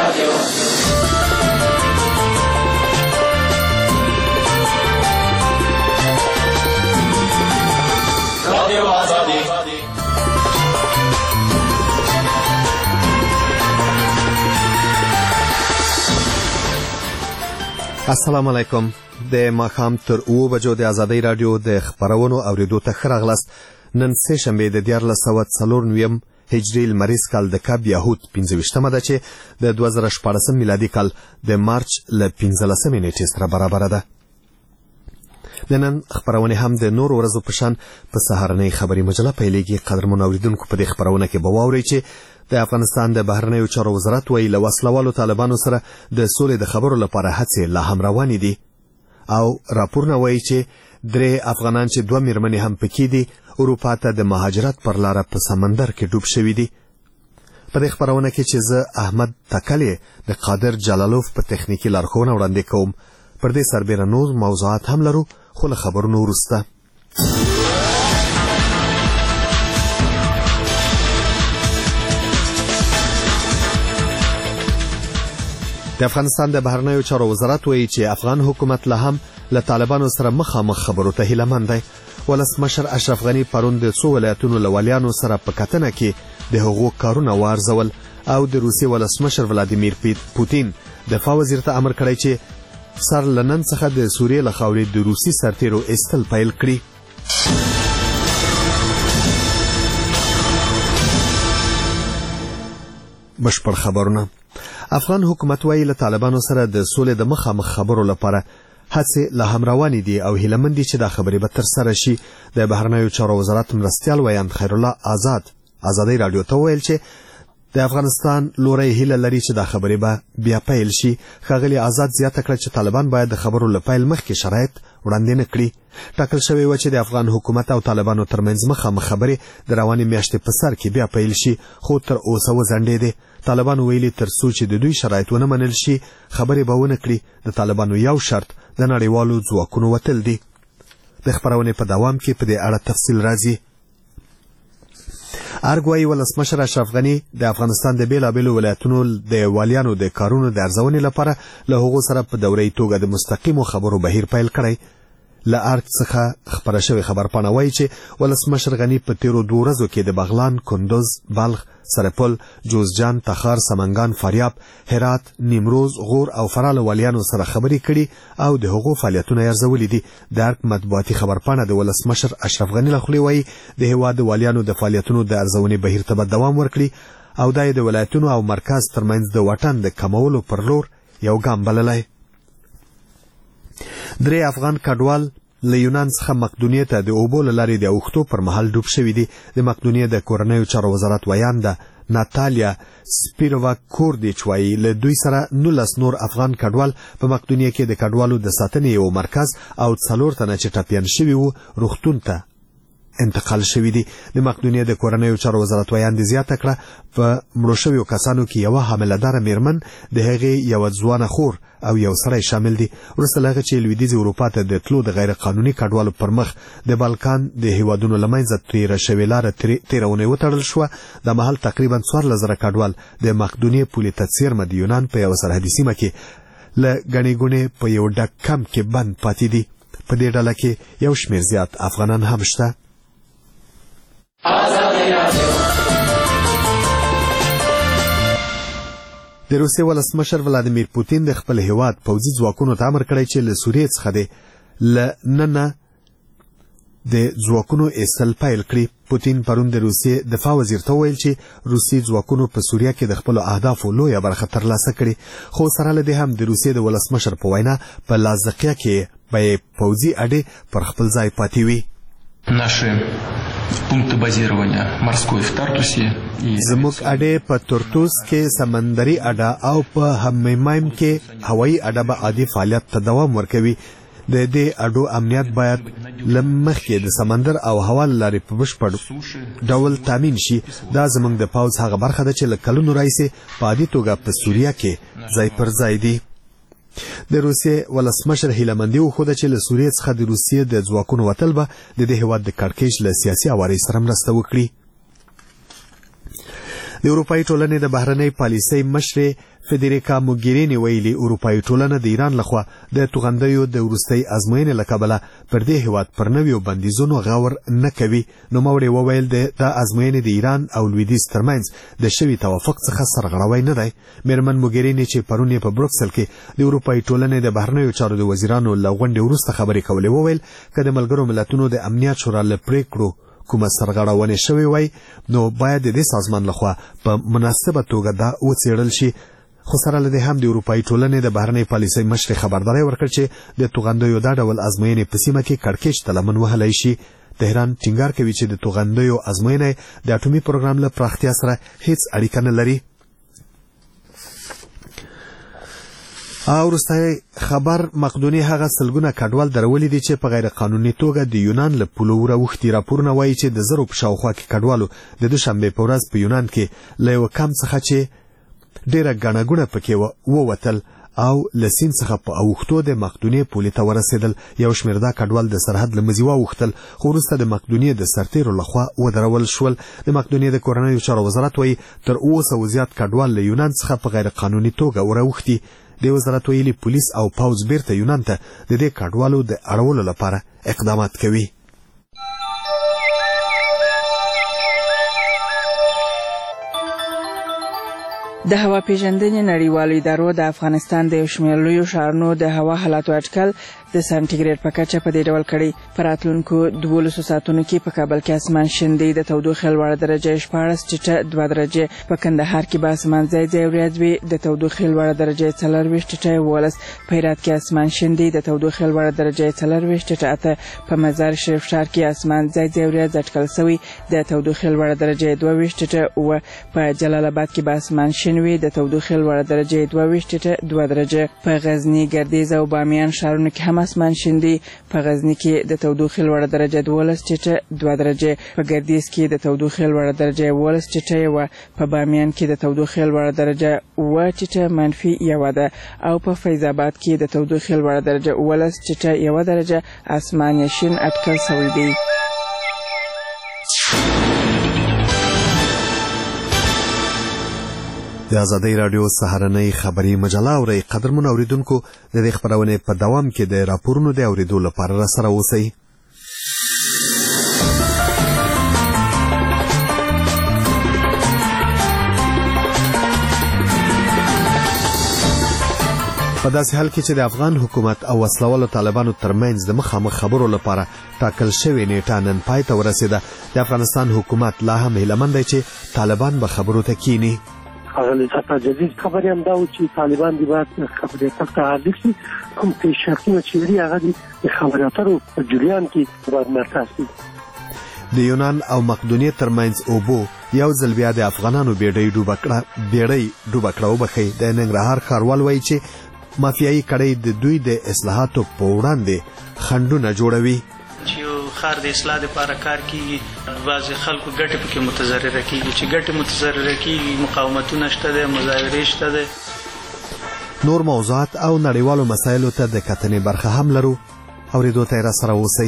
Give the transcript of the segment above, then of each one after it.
السلام علیکم. د ماښام تر 7 بجو د ازادۍ راډیو د خبرونو اوریدو ته ښه راغلاست. نن سه شنبه د 1449 هجري لمریز کال د کب یهود 25مه ده چې د 2014 میلادي کال د مارچ له 15مې نیټې سره برابر ده. د نن خبرونه هم د نور ورځو په شان په سهارنۍ خبري مجله پیلېږي. قدرمن اوریدونکو په دې خبرونه کې به واورئ چې د افغانستان د بهرنیو چارو وزارت وایي له وسلوالو طالبانو سره د سولې د خبرو لپاره هڅې لا هم روانې دي او راپورونه وایي چې 3 افغانان چې 2 میرمنې هم پکې دي اروپا ته د مهاجرت پر لاره په سمندر کې ډوب شوي دي. په دې خبرونه کې چې زه احمد تکلې د قادر جلالوف په تخنیکی لارښوونه وړاندې کوم. پر دې سربېره نور موضوعات هم لرو خو له خبرونو وروسته. د افغانستان د بهرنیو چارو وزارت وایي چې افغان حکومت له هم له طالبانو سره مخامخ خبرو ته هیلهمند دی. ولسمشر اشرف غني پرون د څو ولایتونو له والیانو سره په کتنه کې د حقوق کارونه وارزول او د روسیې ولسمشر ولادیمیر پوتین دفاع وزیر ته امر کړی چې سر لنن څخه د سوریې له خاورې د روسي سرتیرو ایستل پیل کړي. بشپړ خبرونه. افغان حکومت وایي له طالبانو سره د سولې د مخامخ خبرو لپاره هڅې لا هم روانې دي او هیلهمند دي چې دا خبرې به ترسره شي. د بهرنیو چارو وزارت مرستیال ویاند خیرالله ازادۍ راډیو ته وویل چې د افغانستان لوري هیله لري چې دا خبرې به بیا پیل شي. ښاغلي آزاد زیاته کړه چې طالبان باید د خبرو له پیل مخکې شرایط وړاندې نه کړي. ټاکل شوی و چې د افغان حکومت او طالبانو ترمنځ مخامخ خبرې د روانې میاشتې په سر کې بیا پیل شي خو تر اوسه وځنډېدې. طالبان ویلي تر څو چې د دوی شرایط ونه منل شي خبرې به ونه کړي. د طالبانو یو شرط د نړیوالو ځواکونو وتل دي. د خبرونې په دوام کې په دې اړه تفصیل راځي. ارګوایي ولسمشر اشرف غني د افغانستان د بیلابیلو ولایتونو د والیانو د کارونو د ارزونې لپاره له هغو سره په دوري توګه د مستقیمو خبرو بهیر پیل کړی. له ارګ څخه خبره شوې خبرپاڼه وایي چې ولسمشر غني په تیرو 2 ورځو کې د بغلان، کندوز، بلخ، سرپل، جوزجان، تخار، سمنګان، فاریاب، هرات، نیمروز، غور او فراه والیانو سره خبرې کړي او د هغو فعالیتونه ارزولي دي. د ارګ مطبوعاتي خبرپاڼه د ولسمشر اشرف غني له خولې وایي د هیواد والیانو د فعالیتونو د ارزونې بهیر ته به دوام ورکړي او دا د ولایتونو او مرکز ترمنځ د واټن د کمولو پر لور یو ګام بللی. 3 افغان کډوال له یونان څخه مقدونیې ته د اوبو له لارې د اوښتو پر مهال ډوب شوي دي. د مقدونیې د کورنیو چارو وزارت ویانده ناتالیا سپیرووا کوردیچ وایي له دوی سره 19 نور افغان کډوال په مقدونیې کې د کډوالو د ساتنې یو مرکز او 4 تنه چې ټپیان شوي وو روغتون ته انتقال شوي دي. د مقدونیې د کورنیو چارو وزارت ویاندې زیاته کړه په مړو شویو کسانو کې یوه حامله میرمن، د هغې یوه ځوانه خور او یو سړی شامل دي. وروسته له هغه چې لویدیځې اروپا ته د تلو د غیر قانوني کډوالو پر مخ د بالکان د هیوادونو له منځه تیره شوې لاره تېره اونۍ وتړل شوه، دا مهال تقریبا 14,000 کډوال د مقدونیې پولې ته څیرمه د یونان په یوه سرحدي سیمه کې له ګڼې ګوڼې په یو ډک کمپ کې بند پاتې دي. په دې ډله کې یو شمېر زیات افغانان هم شته. د روسیې ولسمشر ولادیمیر پوتین د خپل هیواد پوځي ځواکونو ته امر کړی چې له سوریې څخه د ننه د ځواکونو ایستل پیل کړي. پوتین پرون د روسیې دفاع وزیر ته وویل چې روسي ځواکونو په سوریه کې د خپلو اهدافو لویه برخه ترلاسه کړې، خو سره له دې هم د روسیې د ولسمشر په وینا په لازقیه کې به پوځي اډې پر خپل ځای پاتې وي. пункты базирования морской в Тартусе и زموږ اډې په ترتوس کې سمندري اډه او په هممایم کې هوایي اډه به عادي فعالیت ته دوام ورکوي. د دې اډو امنیت باید لمخکې د سمندر او هوا لارې په بشپړ ډول تامین شي. دا زموږ د پوځ هغه برخه ده چې له کلونو راهیسې په عادي توګه په سوریه کې ځای پر ځای دي. د روسیې ولسمشر هیلهمندي وښوده چې له سوریې څخه د روسیې د ځواکونو وتل به د دې هېواد د کړکېچ له سیاسي اوارۍ سره مرسته وکړي. د اروپאי ټولنې د بهرنۍ پالیسۍ مشرې فدریکا موګرینی ویلي اروپאי ټولنه د ایران لخوا د توغندیو د وروستۍ ازموینې له کبله پر دې هیواد پر نویو بندیزونو غور نه کوي. نوموړي وویل د ازموینې د ایران او لویدیځ ترمنځ د شوي توافق څخه سرغړوی نه دی. میرمن موګرینی چې پرون په بروکسل کې د اروپאי ټولنې د بهرنیو چارو د وزیرانو له غونډې وروسته خبرې کولې وویل که د ملګرو ملتونو د امنیت شورا له پریکړو کومه سرغړونه شوې وای نو باید د دې سازمان لخوا په مناسبه توګه دا وڅېړل شي. خو سره له دې هم د اروپאי ټولنې د بهرنۍ پالیسۍ مشرې خبرداری ورکړ چې د توغندیو دا ډول ازموینې په سیمه کې کړکېچ ته لمن وهلی شي. تهران ټینګار کوي چې د توغندیو ازموینې د اټومي پروګرام له پراختیا سره هیڅ اړیکه نه لري. او وروستی خبر مقدوني هغه سلګونه کډوال درولي دي چې په غیر قانوني توګه د یونان له پولو راوښتي. راپورونه وایي چې د زرو په شاوخوا کې کډوالو د دوشنبې په ورځ په یونان کې له یوه کمپ څخه چې ډېره ګڼه ګوڼه پکې ووتل او له سیند څخه په اوښتو د مقدونیې پولې ته ورسېدل. یو شمېر دا کډوال د سرحد له مزي واوښتل خو وروسته د مقدونیې د سرتیرو لخوا ودرول شول. د مقدونیې د کورنیو چارو وزارت وایي تر 200 زیات کډوال له یونان څخه په غیر قانوني توګه وراوښتي. د وزارت ویلي پولیس او پوځ بیرته یونان ته د دې کډوالو د اړولو لپاره اقدامات کوي. د هوا پیژندنې نړیوالو ادارو د افغانستان د یو شمېر لویو ښارونو د هوا حالاتو اټکل د سانټیګریډ په کچه په دې ډول کړی. په راتلونکو 12 ساعتونو کې په کابل کې اسمان شین دی. د تودوخې لوړه درجه 14 ټیټه 2 درجې. په کندهار کې به اسمان ځای ځای وریځ وي. د تودوخې لوړه درجه 24 ټیټه 11. په هرات کې اسمان شین دی. د تودوخې لوړه درجه 24 ټیټه 8. په مزار شریف ښار کې اسمان ځای ځای وریځ اټکل شوی. د تودوخې لوړه درجه 22 ټیټه 9. په جلال آباد کې به اسمان شین وي. د تودوخې لوړه درجه 22 ټیټه 2 درجې. په غزنی، ګردیز او بامیان ښارونو کې هم اسمان شین دی. په غزنی کې د تودوخې لوړه درجه 12 ټیټه 2 درجې. په ګردیز کې د تودوخې لوړه درجه 11 ټیټه 1. په بامیان کې د تودوخې لوړه درجه 9 ټیټه -1 ده او په فیض آباد کې د تودوخې لوړه درجه 11 ټیټه 1 درجه اسمان شین اټکل شوی دی. د ازادۍ راډیو سهارنۍ خبري مجله اورئ. قدرمن اوریدونکو د دې خبرونې په دوام کې د راپورونو د اوریدو لپاره راسره اوسئ. په داسې حال کې چې د افغان حکومت او وسلوالو طالبانو ترمنځ د مخامخ خبرو لپاره ټاکل شوې نیټه نن پای ته ورسېده. د افغانستان حکومت لا هم هیلهمند دی چې طالبان به خبرو ته کینی. اغلی څخه جدید خبرې هم دا و چې طالبان دی باید خبرې اترو ته حاضر شي. کوم پیشرفتونه چې لري هغه د خبرې اترو په جریان کې باید مرکز شي. د یونان او مقدونیې ترمنځ اوبو یو ځل بیا د افغانانو بیړۍ ډوبه کړه. وبښئ، د ننګرهار ښاروال وایي چې مافیایي کړۍ د دوی د اصلاحاتو په وړاندې خنډونه جوړوي. خار د اصلاح لپاره کار کوي. بعض خلکو ګټه پکې متضرره کیږي. چې ګټه متضرره کیږي مقاومتونه شته ده، مظاهرې شته ده. نور موضوعات او نړیوالو مسایلو ته د کتنې برخه هم لرو. اوریدو ته راسره اوسئ.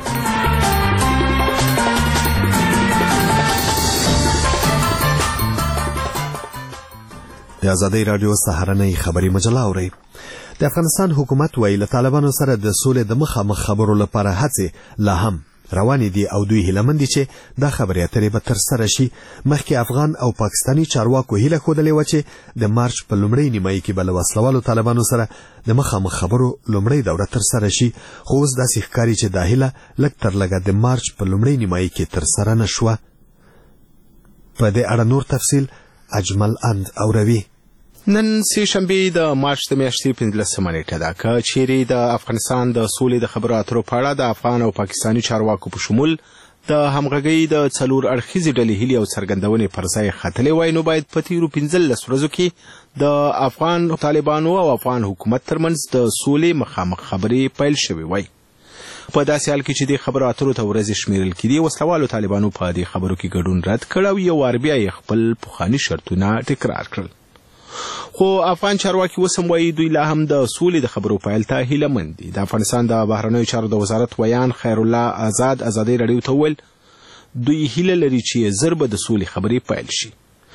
د ازادۍ راډیو سهارنۍ خبري مجله اورئ. د افغانستان حکومت وایي له طالبانو سره د سولې د مخامخ خبرو لپاره هڅې لا هم روانې دي او دوی هیلهمند دي چې دا خبرې اترې به ترسره شي. مخکې افغان او پاکستاني چارواکو هیله ښودلې وه چې د مارچ په لومړۍ نیمایي کې به له وسلوالو طالبانو سره د مخامخ خبرو لومړۍ دوره ترسره شي. خو اوس داسې ښکاري چې دا هیله لږ تر لږه د مارچ په لومړۍ نیمایي کې ترسره نه شوه. په دې اړه نور تفصیل اجمل اند اوروي. نن سه شنبه د مارچ د میاشتې 15 نیټه ده که چیرې د افغانستان د سولې د خبرو اترو په اړه د افغان او پاکستاني چارواکو په شمول د همغږۍ د څلور اړخیزې ډلې هیلې او څرګندونې پر ځای ختلې وای نو باید په تیرو 15 ورځو کې د افغان طالبانو او افغان حکومت ترمنځ د سولې مخامخ خبرې پیل شوې وای. په داسې حال کې چې د خبرو اترو ته ورځې شمیرل کېدې، وسلوالو طالبانو په دې خبرو کې ګډون رد کړ او یو وار بیا یې خپل پخواني شرطونه تکرار کړل. خو افغان چارواکي وسم وایي دوی لا هم د سولې د خبرو پیل ته هیلهمند دي. د افغانستان د بهرنیو چارو د وزارت ویان خیر الله آزاد ازادۍ راډیو ته وویل دوی هیله لري چې ژر به د سولې خبرې پیل شي.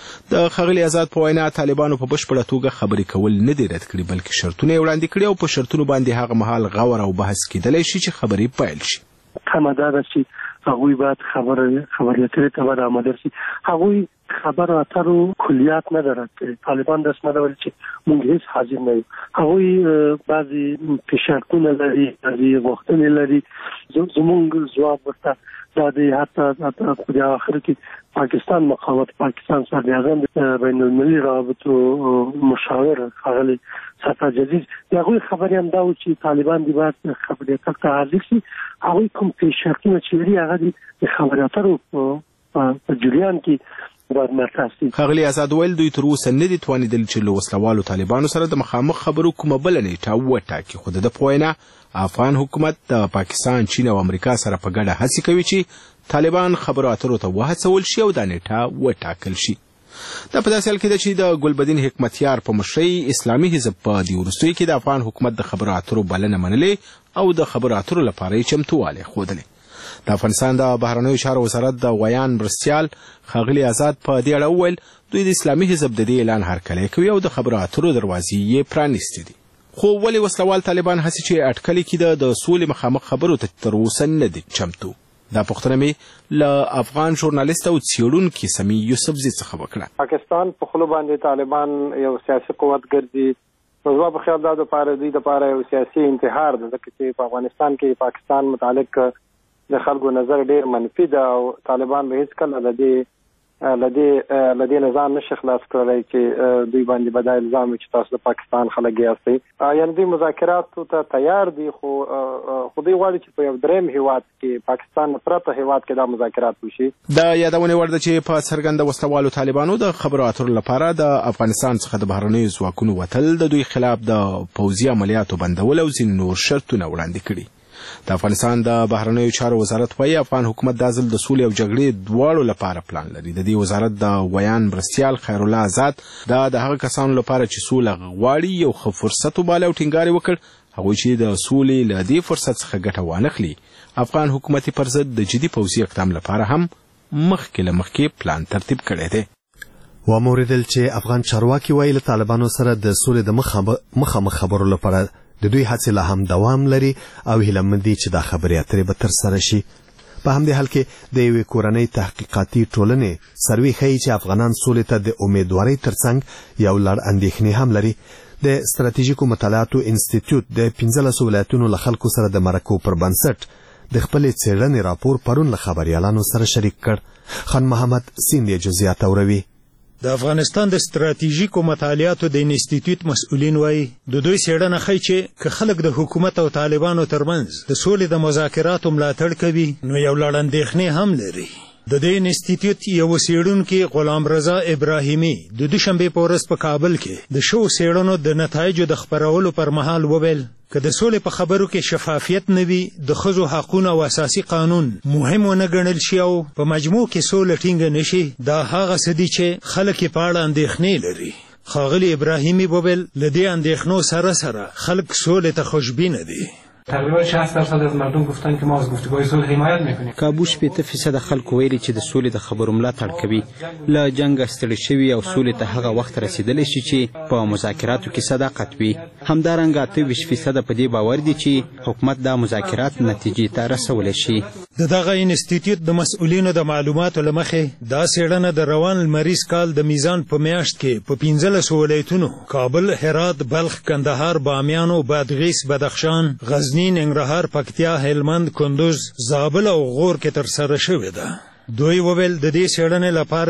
د ښاغلي آزاد په وینا طالبانو په بشپړه توګه خبرې کول نه دي رد کړي بلکې شرطونه یې وړاندې کړي او په شرطونو باندې هغه مهال غور او بحث کېدلی شي چې خبرې پیل شي. کمه دا ده چې هغوی باید خبرې اترې ته باید آماده شي. هغوی خبرو اترو کلیات نه درک کړي. طالبان داسې نه ویل چې موږ هیڅ حاضر نه یو. هغوی بعضې فشارتونه لري، بعضې غوښتنې لري. زموږ ځواب ورته دا دی حتی په آخر کې پاکستان مقامات پاکستان صدر اعظم بین المللي روابطو مشاور ښاغلي سفر جدید د هغوی خبرې هم دا و چې طالبان دې باید خبرې اترو ته حاضر شي. هغوی کوم فشارتونه چې لري هغه د خبرې اترو په جریان کې باید مطرح شي. ښاغلي آزاد ویل دوی تر اوسه نه دي توانېدلي چې له وسلوالو طالبانو سره د مخامخ خبرو کومه بله نیټه وټاکي، خو د ده په وینا افغان حکومت د پاکستان، چین او امریکا سره په ګډه هڅې کوي چې طالبان خبرو اترو ته وهڅول شي او دا نیټه وټاکل شي. دا په داسې حال کې ده چې د ګلبدین حکمتیار په مشرۍ اسلامي حزب په دې وروستیو کې د افغان حکومت د خبرو اترو بلنه منلې او د خبرو اترو لپاره یې چمتووالی ښودلی. د افغانستان د بهرنیو چارو وزارت د ویان مرستیال ښاغلي آزاد په دې اړه وویل دوی د اسلامي حزب د دې اعلان هرکلی کوي او د خبرو اترو دروازې یې پرانیستې دي. خو ولې وسلوال طالبان هڅې چې اټکلې کېده د سولې مخامخ خبرو ته تر اوسه نه دي چمتو؟ دا پوښتنه مې له افغان ژورنالیست او څېړونکي سمي یوسفزي څخه وکړه. پاکستان په خلو باندې طالبان یو سیاسي قوت ګرځي. نو زما په خیال دا دوی دپاره یو سیاسي انتحار ده، ځکه چې په افغانستان کې پاکستان متعلق د خلکو نظر ډېر منفي ده او طالبان به هېڅکله له دې نظام نشي خلاص کړلی چې دوی باندې به دا الزام وي چې تاسو د پاکستان خلک یاستئ. یعنې دوی مذاکراتو ته تیار دي، خو دوی غواړي چې په یو درېیم هېواد کې پاکستان نه پرته هېواد کې دا مذاکرات وشي. د یادونې وړ ده چې په څرګنده وسلوالو طالبانو د خبرو اترو لپاره د افغانستان څخه د بهرنیو ځواکونو وتل، د دوی خلاف د پوځي عملیاتو بندول او ځینې نور شرطونه وړاندې کړي. د افغانستان د بهرنیو چارو وزارت وایي افغان حکومت دا ځل د سولې او جګړې دواړو لپاره پلان لري. د دې وزارت د ویان مرستیال خیرالله آزاد دا د هغه کسانو لپاره چې سوله غواړي یو ښه فرصت وباله او ټینګار یې وکړ هغوی چې د سولې له دې فرصت څخه ګټه وانخلي. افغان حکومت پر ضد د جدي پوځي اقدام لپاره هم مخکې پلان ترتیب کړی دی. وموریدل چې افغان چارواکي وایي له طالبانو سره د سولې د مخامخ خبرو لپاره د دوی هڅې لا هم دوام لري او هیله مند دي چې دا خبرې اترې به ترسره شي. په همدې حال کې د یوې کورنۍ تحقیقاتي ټولنې سروې ښیي چې افغانان سولې ته د امیدوارۍ ترڅنګ یو لړ اندېښنې هم لري. د ستراتیژیکو مطالعاتو انسټیټیوټ د 15 ولایتونو له خلکو سره د مرکو پر بنسټ د خپلې څېړنې راپور پرون له خبریالانو سره شریک کړ. خان محمد سیند جزئیات اوروي. د افغانستان د ستراتیژیکو مطالعاتو د انسټیټیوټ مسؤلین وایي د دوی څېړنه ښیي چې که خلک د حکومت او طالبانو ترمنځ د سولې د مذاکراتو ملاتړ کوي نو یو لړ اندېښنې هم لري. د دې انسټیټیوټ یو څېړونکي غلام رضا ابراهیمي د دوشنبې په ورځ په کابل کې د شوو څېړنو د نتایجو د خپرولو پر مهال وویل که د سولې په خبرو کې شفافیت نه وي د ښځو حقونه او اساسي قانون مهم ونه ګڼل شي او په مجموع کې سوله ټینګه نشي، دا هغه څه دي چې خلک یې په اړه اندېښنې لري. ښاغلي ابراهیمي وویل له دې اندېښنو سره خلک سولې ته خوشبینه دي. تقریبا 60% از مردم گفتن که ما از گفتگوهای صلح حمایت میکنیم. کابو 80% خلکو ویلي چې د سولې د خبرو ملاتړ کوي. له جنګ ستړي شوي او سولې ته هغه وخت رسیدلی شي چې په مذاکراتو کې صداقت وي. همدارنګه 28% په دې باور دي چې حکومت دا مذاکرات نتیجې ته رسولی شي. د دغه انسټیټیوټ د مسؤلینو د معلوماتو له مخې دا څېړنه د روان لمریز کال د میزان په میاشت کې په 15 ولایتونو کابل، هرات، بلخ، کندهار، بامیان او بادغیس، بدخشان، غزنی، ننګرهار، پکتیا، هلمند، کندوز، زابل او غور کې ترسره شوې ده. دوی وویل د دې څېړنې لپاره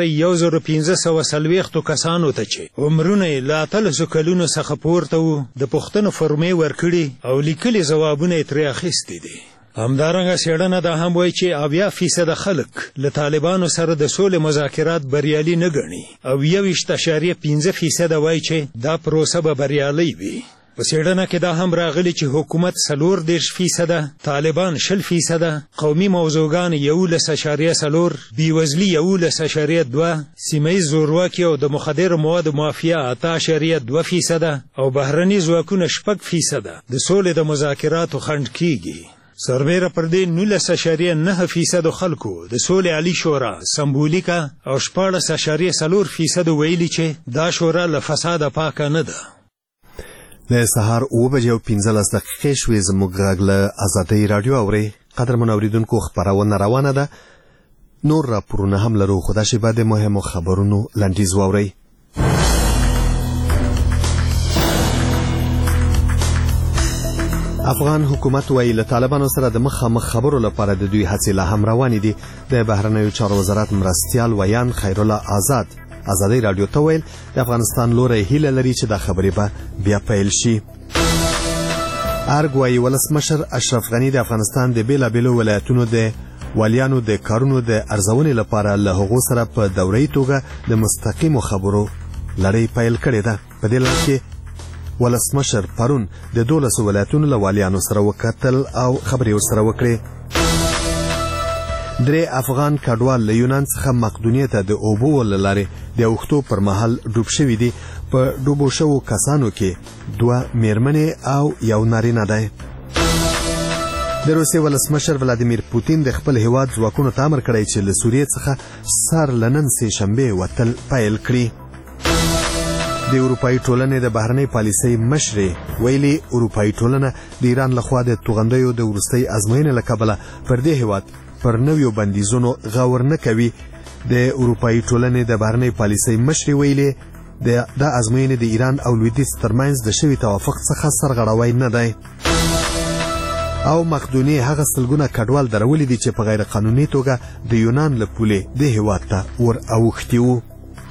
1540 کسانو ته چې عمرونه یې له 13 کلونو څخه پورته وو د پوښتنو فورمې ورکړي او لیکلي ځوابونه یې ترې اخیستي دي. همدارنګه څېړنه دا هم وایي چې 80% خلک له طالبانو سره د سولې مذاکرات بریالي نه ګڼي او 21.5% وایي چې دا پروسه به بریالۍ وي. په څېړنه کې دا هم راغلی چې حکومت 40%، طالبان 20%، قومي موضوعګان 11.4، بېوزلي 11.2، سیمهییز زورواکي او د مخدرو موادو مافیا 8.2% او بهرني ځواکونه 6% د سولې د مذاکراتو خنډ کیږي. سربیره پر دې 19.9% خلکو د سولې عالی شورا سمبولیکه او 14.4% ویلي چې دا شورا له فساده پاکه نه ده. د سهار 9:15 شوې زموږ غږ له آزادۍ راډیو اورئ. قدرمن اوریدونکو خپرونه روانه ده. نور راپورونه هم لرو خو دا شیبه د مهمو خبرونو لنډیز واورئ. افغان حکومت وایي له طالبانو سره د مخامخ خبرو لپاره د دوی هڅې لا هم روانې دي. د بهرنیو چارو وزارت مرستیال ویان خیرالله آزاد آزادۍ راډیو ته ویل د افغانستان لوری هیله لري چې دا خبرې به بیا پیل شي. ارګ وایي ولسمشر اشرف غني د افغانستان د بیلابیلو ولایتونو د والیانو د کارونو د ارزونې لپاره له هغو سره په دوره‌یي توګه د مستقیمو خبرو لړۍ پیل کړې ده. په دې لړ کې ولسمشر پرون د 12 ولایتونو له والیانو سره وکتل او خبرې ورسره وکړې. 3 افغان کډوال له یونان څخه مقدونیې ته د اوبو له لارې د اوښتو پر مهال ډوب شوي دي. په ډوبو شوو کسانو کې 2 میرمنې او یو نارینه دی. د روسیې ولسمشر ولادیمیر پوتین د خپل هیواد ځواکونو ته امر کړی چې له سوریې څخه سر له نن سې شنبې وتل پیل کړي. د اروپایي ټولنې د بهرنۍ پالیسۍ مشرې ویلي اروپایي ټولنه د ایران لخوا د توغندیو د وروستۍ ازموینې له کبله پر دې هیواد پر نویو بندیزونو غور نه کوي. د اروپایي ټولنې د بهرنۍ پالیسۍ مشرې ویلي دا ازموینې د ایران او لویدیځ ترمنځ د شوي توافق څخه سرغړوی نه دی. او مقدونیې هغه سلګونه کډوال درولي دي چې په غیر قانوني توګه د یونان له پولې د هیواد ته ور اوښتي وو.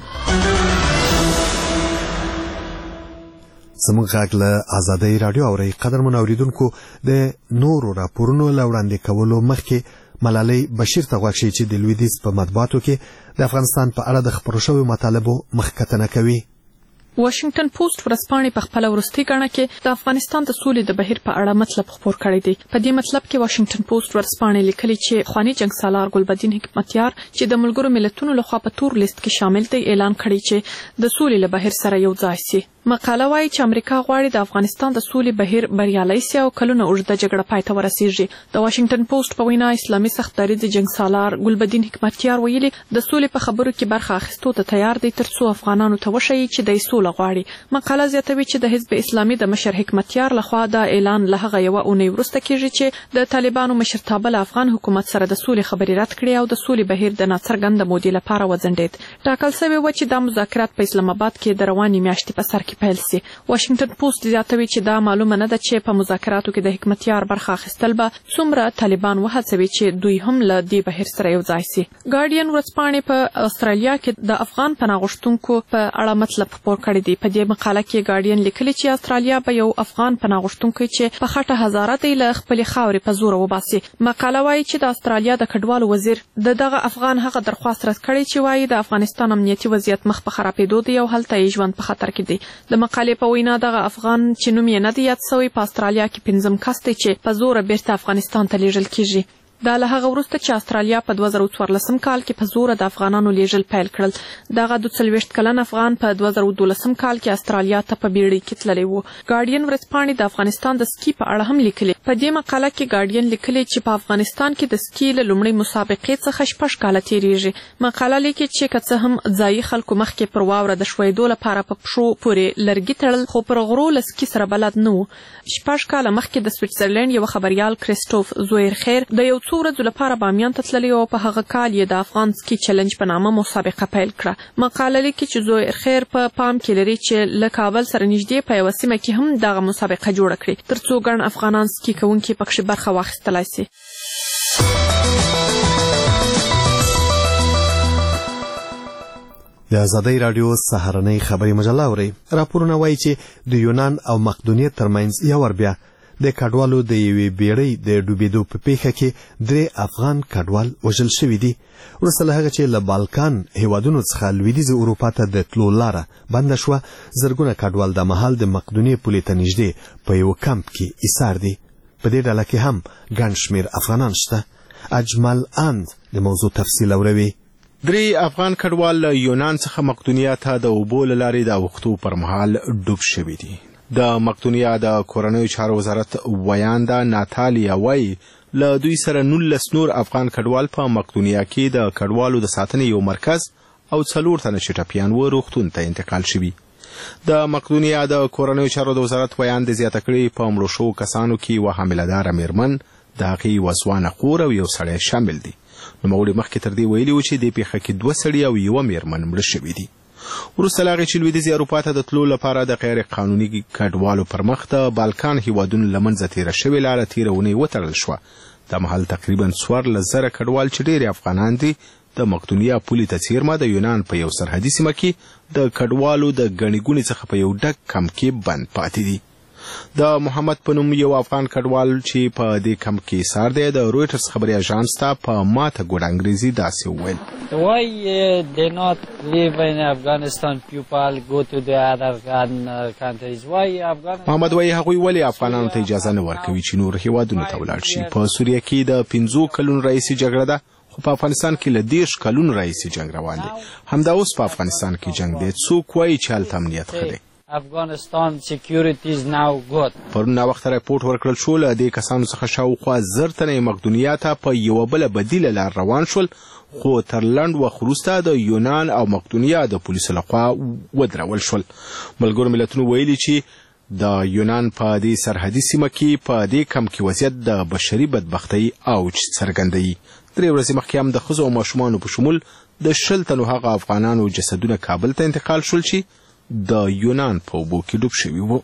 زموږ غږ له آزادۍ راډیو اورئ. قدرمن اوریدونکو د نورو راپورونو له وړاندې کولو مخکې ملالۍ بشیر ته غوږ شئ چې د لویدیځ په مطبوعاتو کې د افغانستان په اړه د خپرو شویو مطالبو مخکتنه کوي. واشنگټن پوسټ ورځپاڼې په خپل وروستي ګڼه کې د افغانستان د سولې د بهیر په اړه مطلب خپور کړی دی. په دې مطلب کې واشنگټن پوسټ ورځپاڼې لیکلي چې خواني جنگ سالار ګلبدین حکمتیار چې د ملګرو ملتونو لخوا په تور لیست کې شامل دی اعلان کړی چې د سولې له بهیر سره یو ځای شي. مقاله وايي چې امریکا غواړي د افغانستان د سولې بهیر بریالي شي او کلونه اوږده جګړه پای ته ورسیږي. د واشنگټن پوسټ په وینا اسلامي سختدریز جنگ سالار ګلبدین حکمتیار ویلي د سولې په خبرو کې برخه اخیستو ته تیار دی ترڅو افغانانو ته وښیي چې د سولې غواړي. مقاله زیاتوي چې د حزب اسلامي د مشر حکمتیار لخوا دا اعلان له هغه یوه اونۍ وروسته کیږي چې د طالبانو مشرتابه له افغان حکومت سره د سولې خبرې رد کړې او د سولې بهیر د ناڅرګنده مودې لپاره وځنډېد. ټاکل شوی و چې دا مذاکرات په اسلام آباد کې د روانې میاشتې په سر کې پیل شي. واشنگټن پوسټ زیاتوي چې دا معلومه نه ده چې په مذاکراتو کې د حکمتیار برخه اخیستل به څومره طالبان وهڅوي چې دوی هم له دې بهیر سره یو ځای شي. ګارډین ورځپاڼې په استرالیا کې د افغان پناه غوښتونکو په اړه مطلب خپور کړی دی. په دې مقاله کې ګارډین لیکلي چې استرالیا به یو افغان پناه غوښتونکی چې په خټه هزاره دی له خپلې خاورې په زور وباسي. مقاله وايي چې د استرالیا د کډوالو وزیر دغه افغان هغه درخواست رد کړی چې وايي د افغانستان امنیتي وضعیت مخ په خرابېدو دی او هلته یې ژوند په خطر کې دی. د مقالې په وینا دغه افغان چې نوم یې نه دی یاد شوی په استرالیا کې 5 کس دی چې په زور بیرته افغانستان ته لیږل کیږي. دا له هغه وروسته چې استرالیا په 2014 کال کې په زور د افغانانو لیږل پیل کړل. دغه 42 کلن افغان په 2012 کال کې استرالیا ته په بیړۍ کې تللی و. ګارډین ورځپاڼې د افغانستان د سکی په اړه هم لیکلي. په دې مقاله کې ګارډین لیکلي چې په افغانستان کې د سکی له لومړۍ مسابقې څخه 6 کاله تیریږي. مقاله لیکي چې که څه هم ځایي خلکو مخکې پر واوره د ښویېدو لپاره په پښو پورې لرګي تړل خو پر غرو له سکی سره بلد نه و. 6 کاله مخکې د سویټزرلینډ یو خبریال کریسټوف زویرخیر د یو څو ورځو لپاره بامیان ته تللی او په هغه کال یې د افغان سکی چلنج په نامه مسابقه پیل کړه. مقاله لیکي چې زویرخیر په پام کې لري چې له کابل سره نږدې په یوه سیمه کې هم دغه مسابقه جوړه کړي ترڅو ګڼ افغانان سکی کوونکي پکښې برخه واخیستلی شي. د آزادۍ راډیو سهارنۍ خبري مجله اورئ. راپورونه وایي چې د یونان او مقدونیې ترمنځ یو ور بیا د کډوالو د یوې بیړۍ د ډوبېدو په پیښه کې 3 افغان کډوال وژل شوي دي. وروسته له هغه چې له بالکان هیوادونو څخه لویدیځې اروپا ته د تلو لاره بنده شوه، زرګونه کډوال د مهال د مقدونیې پولې ته نږدې په یو کمپ کې ایسار دي. په دې ډله کې هم ګڼ شمېر افغانان شته. اجمل اند د موضوع تفصیل اوروي. 3 افغان کډوال یونان څخه مقدونیه ته د اوبو له لارې د اوښتو پر مهال ډوب شوي دي. د مقدونیا د کورنیو چارو وزارت ویاندا ناتالیا وای له دوی سره 19 نور افغان کډوال په مقدونیا کې د کډوالو د ساتنې یو مرکز او 4 تنه چټپیان و روغتون ته انتقال شوي. د مقدونیا د کورنیو چارو د وزارت ویاند زیاته کړي په مړو شوو کسانو کې و حامله‌داره میرمن، د هغې وسوانه خور او یو سړی شامل دي. نوموړي مخکې تر دې ویلي و چې دې پیښه کې 2 سړي او یوه میرمن مړه شوي دي. وروسته له هغې چې لویدیځې اروپا ته د تلو لپاره د غیر قانوني کډوالو پر مخ د بالکان هیوادونو له منځه تېره شوې لاره تېره اونۍ وتړل شوه. دا مهال تقریبا 14,000 کډوال چې ډېر افغانان دي د مقدونیا پولې ته څیرمه د یونان په یو سرحدي سیمه کې د کډوالو د ګڼې ګوڼې څخه په یو ډک کمپ کې بند پاتې دي. د محمد په نوم یو افغان کډوال چې په دې کمپ کې سار دی د رویټرز خبري اژانس ته په ماته ګوډ انګریزي داسې وویل: Why they not live in Afghanistan people go to the other countries? Why Afghanistan? محمد وایي هغوی ولې افغانانو ته اجازه نه ورکوي چې نور هیوادونو ته ولاړ شي. په سوریه کې د 15 کلونو راهیسې جګړه ده، خو په افغانستان کې له 10 کلونو راهیسې جنگ روان دی. همدا اوس په افغانستان کې جنگ دی. څوک وایي چې هلته امنیت ښه دی. Afghanistan security is now good. پرون ناوخته راپورټ ورکړل شو له دې کسانو څخه شاوخوا 10 تنه مقدونیا ته په یوه بله بدیله لار روان شول، خو تر لنډ وخت وروسته د یونان او مقدونیا د پولیسو لخوا ودرول شول. ملګرو ملتونو ویلي چې د یونان په دې سرحدي سیمه کې په دې کمپ کې وضعیت د بشري بدبختۍ اوج څرګندوي. 3 ورځې مخکې هم د ښځو او ماشومانو په شمول د 20 تنو هغه افغانانو جسدونه کابل ته انتقال شول چې د یونان په اوبو کې ډوب شوي وو.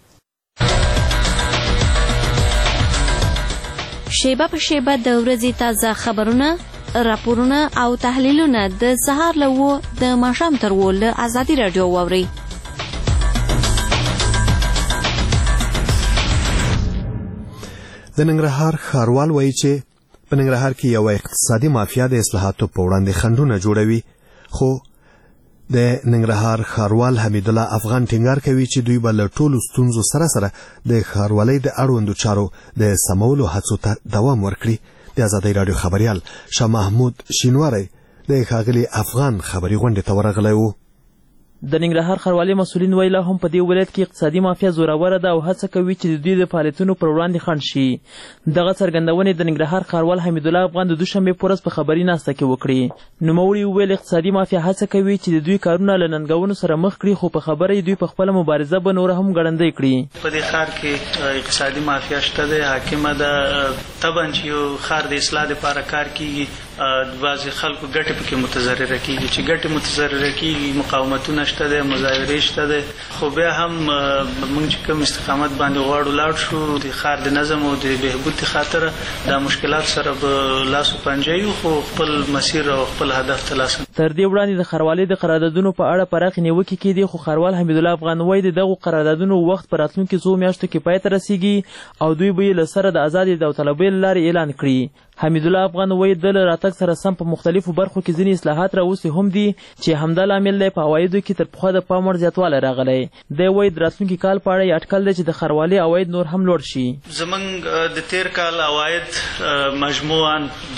شیبه په شیبه د ورځې تازه خبرونه، راپورونه او تحلیلونه د سهار له 9 د ماښام تر 10 له ازادي راډیو واورئ. د ننګرهار ښاروال وایي چې په ننګرهار کې یو اقتصادي مافیا د اصلاحاتو په وړاندې خنډونه جوړوي، خو د ننګرهار ښاروال حمید الله افغان ټینګار کوي چې دوی به له ټولو ستونزو سره سره د ښاروالۍ د اړوندو چارو د سمولو هڅو ته دوام ورکړي. د ازادۍ راډیو خبریال شاه محمود شینواری د ښاغلي افغان خبري غونډې ته ورغلی و. د ننګرهار ښاروالۍ مسؤلین ویل هم په دې ولایت کې اقتصادي مافیا زوروره ده او هڅه کوي چې د دوی د فعالیتونو پر وړاندې خنډ شي. دغه څرګندونې د ننګرهار ښاروال حمید الله افغان د دوشنبې په ورځ په خبري ناسته کې وکړې. نوموړي وویل اقتصادي مافیا هڅه کوي چې د دوی کارونه له ننګونو سره مخ کړي، خو په خبره دوی په خپله مبارزه به نور هم ګړندۍ کړي. په دې ښار کې اقتصادي مافیا شته ده، حاکمه ده. طبعا چې یو ښار د اصلاح لپاره کار کیږي، بعضې خلکو ګټې پکې متضرره کیږي. چې ګټې متضرره کیږي، مقاومتونه شته ده، مظاهرې شته ده، خو بیا هم موږ چې کوم استقامت باندې غواړو لاړ شو د ښار د نظم او د بهبود خاطر دا مشکلات سره به لاس و پنجه یو، خو خپل مسیر او خپل هدف ته لاس. تر دې وړاندې د ښاروالۍ د قراردادونو په اړه پراخې نیوکې کېدې، خو ښاروال حمید الله افغان وایي د دغو قراردادونو وخت په راتلونکي 2 میاشتو کې پای ته رسیږي او دوی به یې له سره د ازادې داوطلبۍ له لارې اعلان کړي. حمید الله افغان وایي د له راتګ سره سم په مختلفو برخو کې ځینې اصلاحات راوستي هم دي چې همدا لامل دی په عوایدو کې تر پخوا د پام وړ زیاتوالی راغلی. دی وایي د راتلونکي کال په اړه یې اټکل دی چې د ښاروالۍ عواید نور هم لوړ شي. زموږ د تیر کال عواید مجموعاً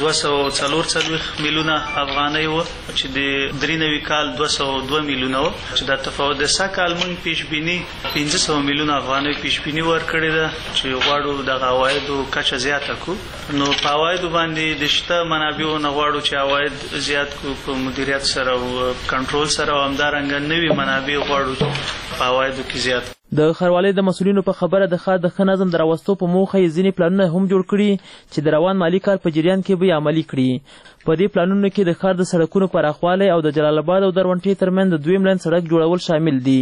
244 میلیونه افغانۍ وه چې د 93 کال 202 میلیونه وه، چې دا تفاوت د سږ کال موږ پیشبیني 500 میلیونه افغانۍ پیشبیني ورکړې ده چې غواړو دغه عوایدو کچه زیاته کړو. نو په عوایدو باندې د شته منابعو نه غواړو چې عواید زیات کړو په مدیریت سره او کنټرول سره، او همدارنګه نوي منابع غواړو په عوایدو کې زیات. د ښاروالۍ د مسؤلینو په خبره د ښار د ښه نظم د راوستو په موخه یې ځینې پلانونه هم جوړ کړي چې د روان مالي کال په جریان کې به یې عملي کړي. په دې پلانونو کې د ښار د سړکونو پراخوالی او د جلال آباد او درونټې ترمنځ د 2 لین سړک جوړول شامل دي.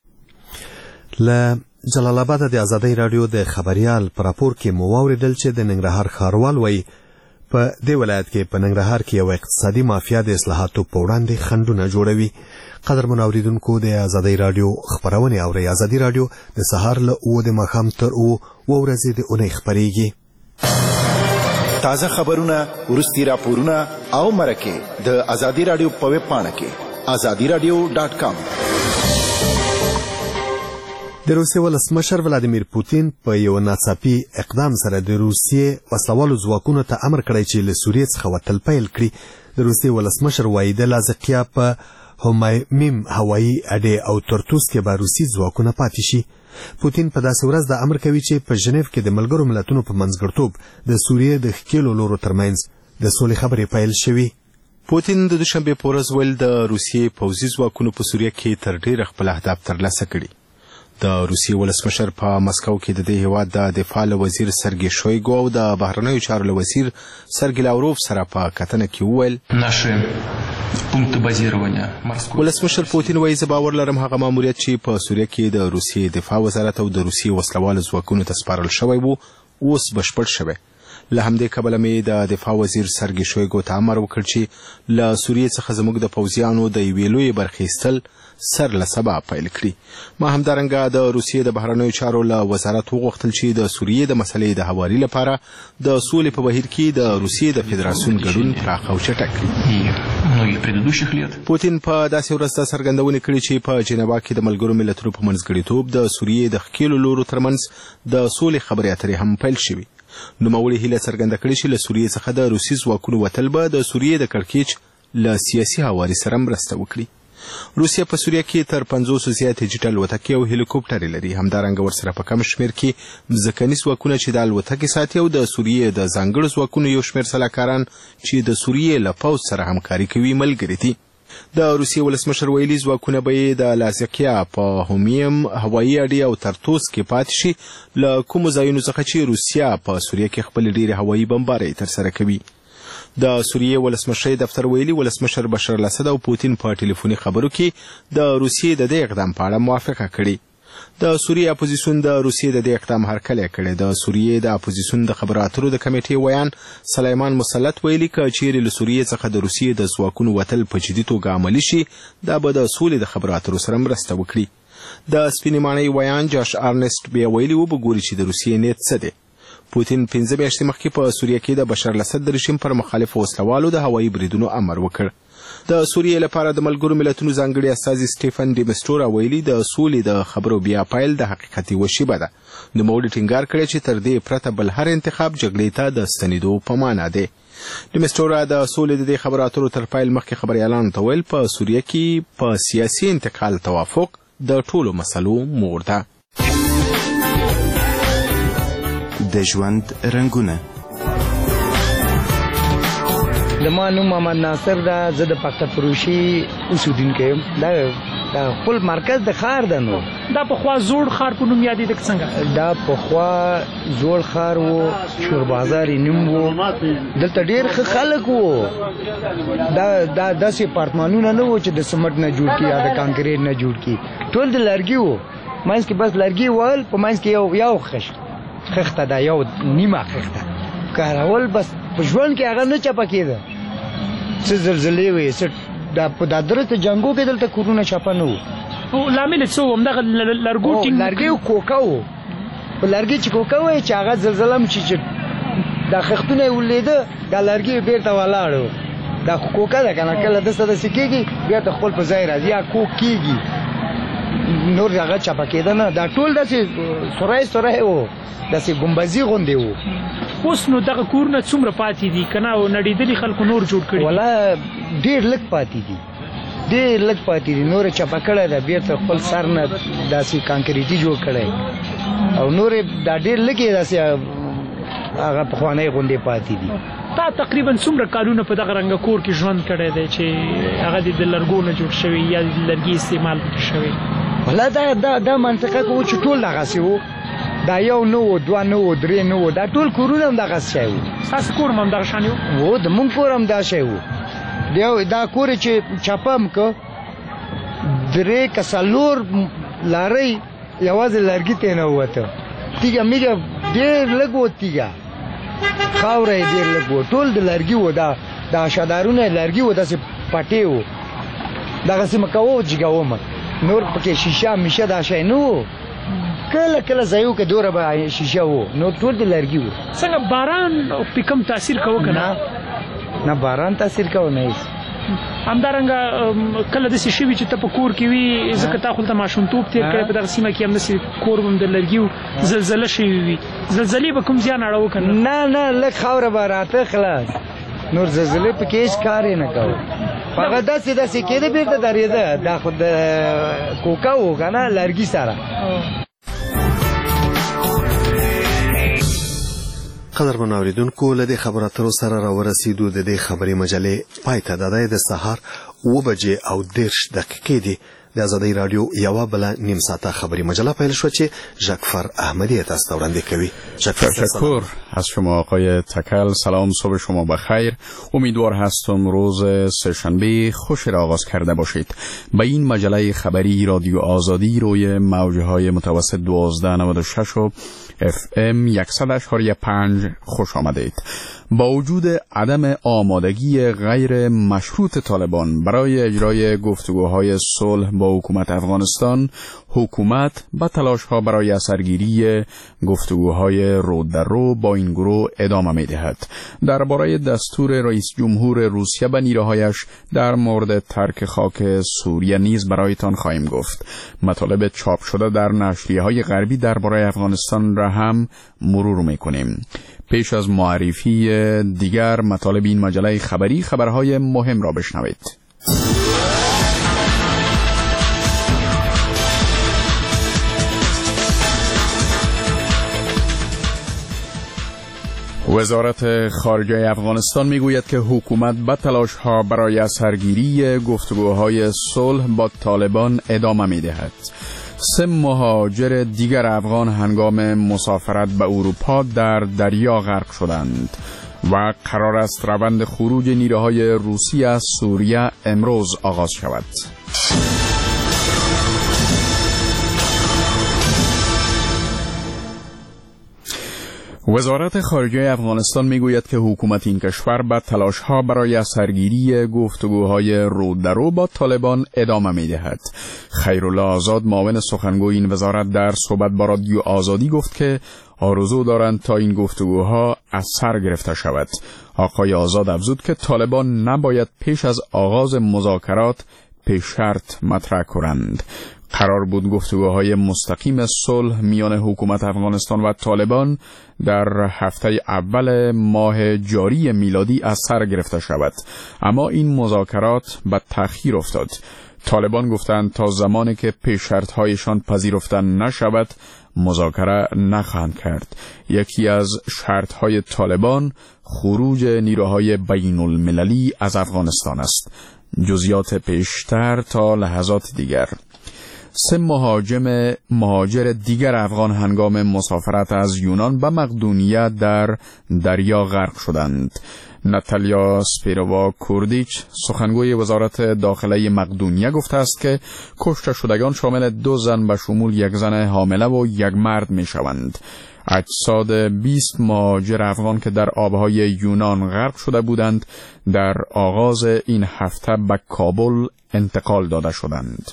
له جلال آباد د ازادۍ راډیو د خبریال په راپور کې مو واورېدل چې د ننګرهار ښاروال وایي په دې ولایت کې په ننګرهار کې یو اقتصادي مافیا د اصلاحاتو په وړاندې خنډونه جوړوي. قدرمنو اوریدونکو د ازادۍ راډیو خبرونه اورئ. ازادۍ راډیو د سهار له 9 د ماښام تر 9 ورځې د اونۍ خبريږي. تازه خبرونه، ورستي راپورونه او مرکه د ازادۍ راډیو په ویب پاڼه کې azadiradio.com. د روسیې ولسمشر ولادیمیر پوتین په یو ناڅاپي اقدام سره د روسیې وسلوالو ځواکونو ته امر کړی چې له سوریې څخه وتل پیل کړي. د روسیې ولسمشر وایي د لازقیا په همایمیم هوایي اډې او ترتوس کې به روسي ځواکونه پاتې شي. پوتین په داسې ورځ د امر کوي چې په ژنیف کې د ملګرو ملتونو په منځګړیتوب د سوریې د ښکېلو لورو ترمنځ د سولې خبرې پیل شوي. پوتین د دوشنبې په ورځ ویل د روسیې پوځي ځواکونو په سوریه کې تر ډېره خپل اهداف ترلاسه کړي. د روسیې ولسمشر په مسکو کې د دې هیواد د دفاع له وزیر سرګي شویګو او د بهرنیو چارو له وزیر سرګي لاوروف سره په کتنه کې وویل ولسمشر پوتین وایي زه باور لرم هغه ماموریت چې په سوریه کې د روسیې دفاع وزارت او د روسیې وسلوالو ځواکونو ته سپارل شوی وو اوس بشپړ شوی. له همدې کبله مې د دفاع وزیر سرګي شویګو ته امر وکړ چې له سوریې څخه زموږ د پوځیانو د یوې لویې برخې ایستل سر له سبا پیل کړي. ما همدارنګه د روسیې د بهرنیو چارو له وزارت وغوښتل چې د سوریې د مسلې د هواري لپاره د سولې په بهیر کې د روسیې د فدراسیون ګډون پراخ او چټک کړي. پوتین په داسې ورځ دا څرګندونې کړي چې په جنیوا کې د ملګرو ملتونو په منځګړیتوب د سوریې د ښکېلو لورو ترمنځ د سولې خبرې اترې هم پیل شوي. نوموړي هیله څرګنده کړې چې له سوریې څخه د روسي ځواکونو وتل به د سوریې د کړکېچ له سیاسي هواري سره مرسته وکړي. روسیه په سوریه کې تر 50 زیات ډیجیټل الوتکې او هلیکوپټرې لري. همدارنګه ورسره په کم شمېر کې ځمکني ځواکونه چې د الوتکې ساتي او د سوریې د ځانګړو ځواکونو یو شمېر سلاکاران چې د سوریې له پوځ سره همکاري کوي ملګري دي. د روسیې ولسمشر ویلي ځواکونه به یې د لازقیا په همیم هوایي اډې او ترتوس کې پاتې شي له کومو ځایونو څخه چې روسیه په سوریه کې خپلې ډېرې هوایي بمبارۍ ترسره کوي. د سوریې ولسمشر دفتر ویلي ولسمشر بشار الاسد او پوتین په ټلیفوني خبرو کې د روسیې د دې اقدام په اړه موافقه کړې. د سوریې اپوزیسیون د روسیې د دې اقدام هرکلی کړی. د سوریې د اپوزیسیون د خبرو اترو د کمیټې ویان سلیمان مسلط ویلي که چیرې له سوریې څخه د روسیې د ځواکونو وتل په جدي توګه عملي شي دا به د سولې د خبرو اترو سره مرسته وکړي. د سپینې ماڼۍ ویان جاش آرنسټ بیا ویلي و به ګوري چې د روسیې نیت څه دی. پوتین 5 میاشتې مخکې په سوریه کې د بشار الاسد د رژیم پر مخالفو وسلوالو د هوایي بریدونو امر وکړ. د سوریې لپاره د ملګرو ملتونو ځانګړي استازي سټیفن ډي مسټورا ویلي د سولې د خبرو بیا پیل د حقیقت یوه شیبه ده. نوموړي ټینګار کړی چې تر دې پرته بل هر انتخاب جګړې ته د ستنېدو په معنا دی. ډي مسټورا د سولې د دې خبرو اترو تر پیل مخکې خبریالانو ته ویل په سوریه کې په سیاسي انتقال توافق د ټولو مسلو مور ده. د ژوند رنګونه د ما نوم محمد ناصر ده. زه د پخته فروشي اوسیدونکی یم. دا خپل مرکز د ښار ده. نو دا پخوا زوړ ښار په نوم یادېده که څنګه؟ دا پخوا زوړ ښار و، شور بازار یې نوم و. دلته ډېر ښه خلک و. دا داسې اپارتمانونه نه وو چې د سمټ نه جوړ کړي یا د کانکریټ نه جوړ کړي. ټول د لرګي وو. منځ کې بس لرګي وول، په منځ کې یو خښته ده، یو نیمه خښته کارول. بس په ژوند کې هغه نه چپه کېده. څه زلزلې وې، څه په دا درسته جنګو کې دلته کورونه چپه نه وو. لامل یې څه و؟ همدغه لرګو ټینګ لرګي و، کوکه و. په لرګي چې کوکه وې چې هغه زلزله هم چې دا خښتونه یې ولېده دا لرګي بېرته ولاړ و. دا کوکه ده که نه، کله داسې داسې کېږي بیا ته خپل په ځای راځي یا کوک کېږي نور هغه چپه کېده نه. دا ټول داسې سوری و، داسې ګمبزي غوندې وو. اوس نو دغه کورونه څومره پاتې دي که نه او نړېدلي خلکو نور جوړ کړي؟ والله ډېر لږ پاتې دي، ډېر لږ پاتې دي. نور چپه کړی ده، بېرته خپل سر نه داسې کانکریټي جوړ کړی او نور دا ډېر لږ یې داسې هغه پخوانی غوندې پاتې دي. تا تقریبا څومره کالونه په دغه رنګه کور کې ژوند کړی دی چې هغه د لرګو نه جوړ شوی یا د لرګي استعمال پکې شوی؟ والله دا منطقه کې و چې ټول دغسې و. دا یو نه و، دوه نه و، درې نه و، دا ټول کورونه هم دغسې شی و. ستاسو کور هم همدغه شان و؟ د مونږ کور هم دا شی و. دا کور چې چپه هم که 3 که 4 لارۍ یوازې لرګي ته نه ووته. تیږه میږه ډېر لږ و، تیږه خاوره یې ډېر لږ و، ټول د لرګي و. دا اشادارونه یې لرګي و، داسې پټې و. دغسې مه کوه جګومه، نور پکې شیشه میشه دا شی نه و. کله ځایو کې دوره به شیشه و، نور ټول د لرګي و. څنګه باران پې کم تاثیر کوه که نه؟ نه باران تاثیر کوه نه هېڅ. همدارنګه کله داسې شوي چې ته په کور کې وي، ځکه تا خو دلته ماشومتوب تېر کړی، په دغه سیمه کې هم داسې کور به هم د لرګي و، زلزله شوي وي. زلزلې به کوم زیان اړوه که نه؟ نه لږ خاوره به راته خلاص، نور زلزلې پکې هېڅ کار یې نه کوه. هغه داسې کېده بیرته درېده دا خو د کوکا و که نه لرګي سره. قدرمن اوریدونکو له دې خبرو اترو سره راورسېدو د دې خبري مجلې پای ته. د سهار 7:30 دي. د آزادۍ رادیو یو بل نیم ساعته خبری مجله پیل شو چې ژکفر احمدی تاسو ته وړاندې کوي. تشکر از شما آقای تکل. سلام، صبح شما بخیر. امیدوار هستم روز سه‌شنبه خوش را آغاز کرده باشید. به این مجله خبری رادیو آزادی روی موج‌های متوسط 1296 و FM 100.5 خوش آمدید. با وجود عدم آمادگی غیر مشروط طالبان برای اجرای گفتگوهای صلح با حکومت افغانستان، حکومت با تلاش‌ها برای اثرگیری گفتگوهای رو در رو با این گروه ادامه می‌دهد. درباره دستور رئیس جمهور روسیه به نیروهایش در مورد ترک خاک سوریه نیز برایتان خواهیم گفت. مطالب چاپ شده در نشریه‌های غربی درباره افغانستان را هم مرور می‌کنیم. پیش از معرفی دیگر مطالب این مجله خبری، خبرهای مهم را بشنوید. وزارت خارجه افغانستان میگوید که حکومت به تلاش‌ها برای اثرگیری گفتگوهای صلح با طالبان ادامه می‌دهد. 3 مهاجر دیگر افغان هنگام مسافرت به اروپا در دریا غرق شدند و قرار است روند خروج نیروهای روسی از سوریه امروز آغاز شود. وزارت خارجه افغانستان میگوید که حکومت این کشور به تلاش‌ها برای اثرگیری گفتگوهای رو در رو با طالبان ادامه می‌دهد. خیرالله آزاد معاون سخنگوی این وزارت در صحبت با رادیو آزادی گفت که آرزو دارند تا این گفتگوها از سر گرفته شود. آقای آزاد افزود که طالبان نباید پیش از آغاز مذاکرات پیش شرط مطرح کنند. قرار بود گفتگوهای مستقیم صلح میان حکومت افغانستان و طالبان در هفته اول ماه جاری میلادی از سر گرفته شود، اما این مذاکرات به تأخیر افتاد. طالبان گفتند تا زمانی که پیش شرط‌هایشان پذیرفته نشود مذاکره نخواهند کرد. یکی از شرط‌های طالبان خروج نیروهای بین المللی از افغانستان است. جزئیات پیشتر تا لحظات دیگر. 3 مهاجر دیگر افغان هنگام مسافرت از یونان به مقدونیه در دریا غرق شدند. ناتالیا سپیروا کوردیچ سخنگوی وزارت داخله مقدونیه گفته است که کشته شدگان شامل 2 زن به شمول 1 زن حامله و 1 مرد می شوند. اجساد 20 مهاجر افغان که در آبهای یونان غرق شده بودند در آغاز این هفته به کابل انتقال داده شدند.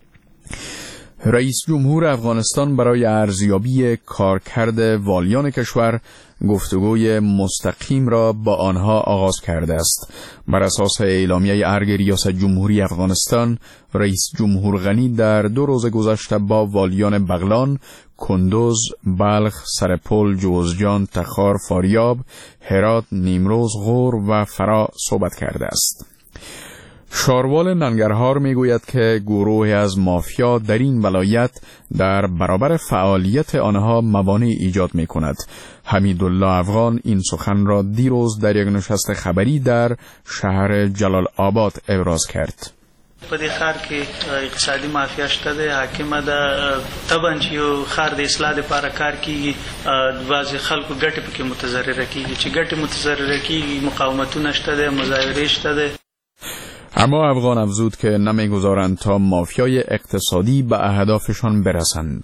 رئیس جمهور افغانستان برای ارزیابی کارکرد والیان کشور گفتگوی مستقیم را با آنها آغاز کرده است. بر اساس اعلامیه ارگ ریاست جمهوری افغانستان، رئیس جمهور غنی در 2 روز گذشته با والیان بغلان، کندوز، بلخ، سرپل، جوزجان، تخار، فاریاب، هرات، نیمروز، غور و فرا صحبت کرده است. شاروال ننگرهار میگوید که گروهی از مافیا در این ولایت در برابر فعالیت آنها موانع ایجاد می کند. حمیدالله افغان این سخن را دیروز در یک نشست خبری در شهر جلال آباد ابراز کرد. په دې ښار کې اقتصادي مافیا شته ده، حاکمه ده. طبعا چې یو ښار د اصلاح لپاره کار کیږي، بعضې خلکو ګټې پکې متضرره کیږي. چې ګټې متضرره کیږي، مقاومتونه شته ده، مظاهرې شته ده. اما افغان افزود که نمیگذارند تا مافیای اقتصادی به اهدافشان برسند.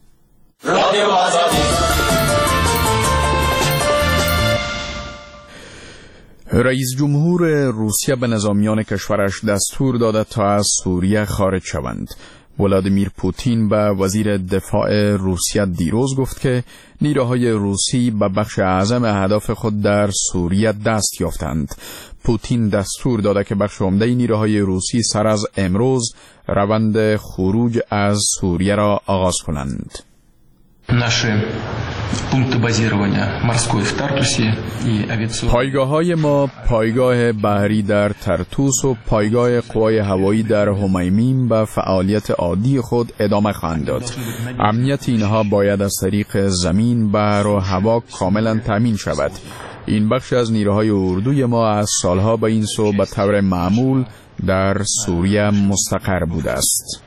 رئیس جمهور روسیه به نظامیان کشورش دستور داده تا از سوریه خارج شوند. ولادیمیر پوتین به وزیر دفاع روسیه دیروز گفت که نیروهای روسی به بخش اعظم اهداف خود در سوریه دست یافتند. پوتین دستور داده که بخش عمده نیروهای روسی سر از امروز روند خروج از سوریه را آغاز کنند. Наши пункты базирования морской в Тартусе и авиационные. پایگاه‌های ما پایگاه بحری در ترتوس و پایگاه قوای هوایی در همیمیم به فعالیت عادی خود ادامه خواهند داد. امنیت اینها باید از طریق زمین، بحر و هوا کاملا تامین شود. این بخش از نیروهای اردوی ما از سالها به این سو به طور معمول در سوریه مستقر بوده است.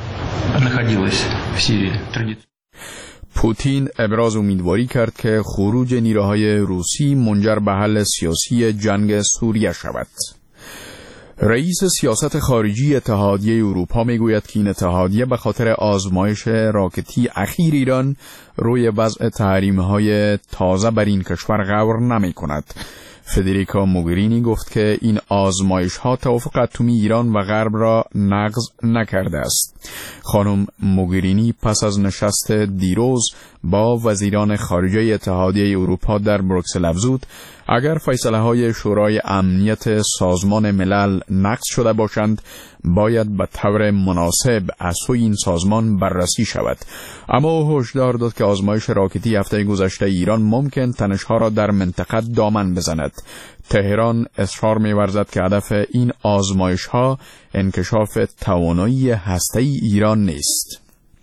پوتین ابراز امیدواری کرد که خروج نیروهای روسی منجر به حل سیاسی جنگ سوریه شود. رئیس سیاست خارجی اتحادیه اروپا میگوید که این اتحادیه به خاطر آزمایش راکتی اخیر ایران روی وضع تحریم‌های تازه بر این کشور غور نمی‌کند. فدریکا موگرینی گفت که این آزمایش‌ها توافق اتمی ایران و غرب را نقض نکرده است. خانم موگرینی پس از نشست دیروز با وزیران خارجه اتحادیه اروپا در بروکسل افزود اگر فیصله‌های شورای امنیت سازمان ملل نقض شده باشند باید به طور مناسب از سوی این سازمان بررسی شود. اما او هشدار داد که آزمایش راکتی هفته گذشته ایران ممکن تنش‌ها را در منطقه دامن بزند. تهران اصرار می‌ورزد که هدف این آزمایش‌ها انکشاف توانایی هسته‌ای ایران نیست.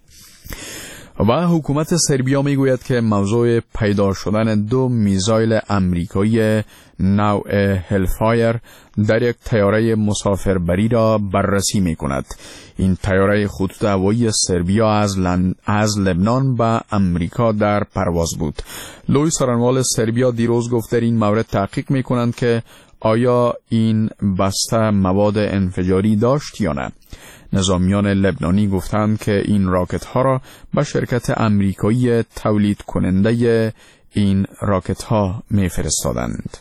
و حکومت سربیا میگوید که موضوع پیدا شدن 2 میزایل آمریکایی نوع هلفایر در یک طیاره مسافربری را بررسی میکند. این طیاره خطوط هوایی سربیا از لبنان به امریکا در پرواز بود. لوی سرانوال سربیا دیروز گفت در این مورد تحقیق میکنند که آیا این بسته مواد انفجاری داشت یا نه. نظامیان لبنانی گفتند که این راکت ها را به شرکت آمریکایی تولید کننده این راکت ها می فرستادند.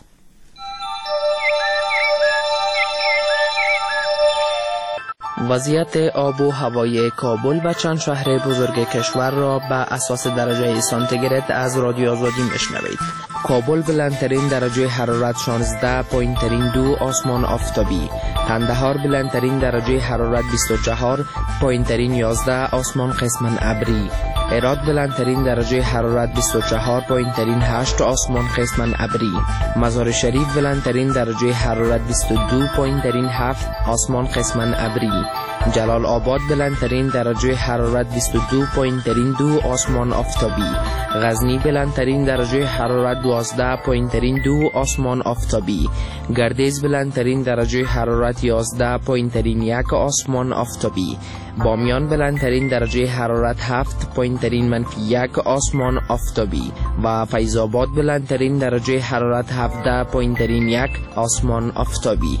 وضعیت آب و هوای کابل و چند شهر بزرگ کشور را به اساس درجه سانتیگراد از رادیو آزادی میشنوید. کابل بلندترین درجه حرارت 16، پایینترین 2 آسمان آفتابی. قندهار بلندترین درجه حرارت 24، پایینترین 11 آسمان قسماً ابری. هرات بلندترین درجه حرارت 24، پایینترین 8 آسمان قسماً ابری. مزار شریف بلندترین درجه حرارت 22، پایینترین 7 آسمان قسماً ابری. جلال آباد بلندترین درجه حرارت 22، پایینترین 2 آسمان آفتابی. غزنی بلندترین درجه حرارت 12، پایینترین 2 آسمان آفتابی. گردیز بلندترین درجه حرارت 11، پایینترین 1 آسمان آفتابی. بامیان بلندترین درجه حرارت 7، پایینترین -1 آسمان آفتابی. و فیض آباد بلندترین درجه حرارت 17، پایینترین 1 آسمان آفتابی.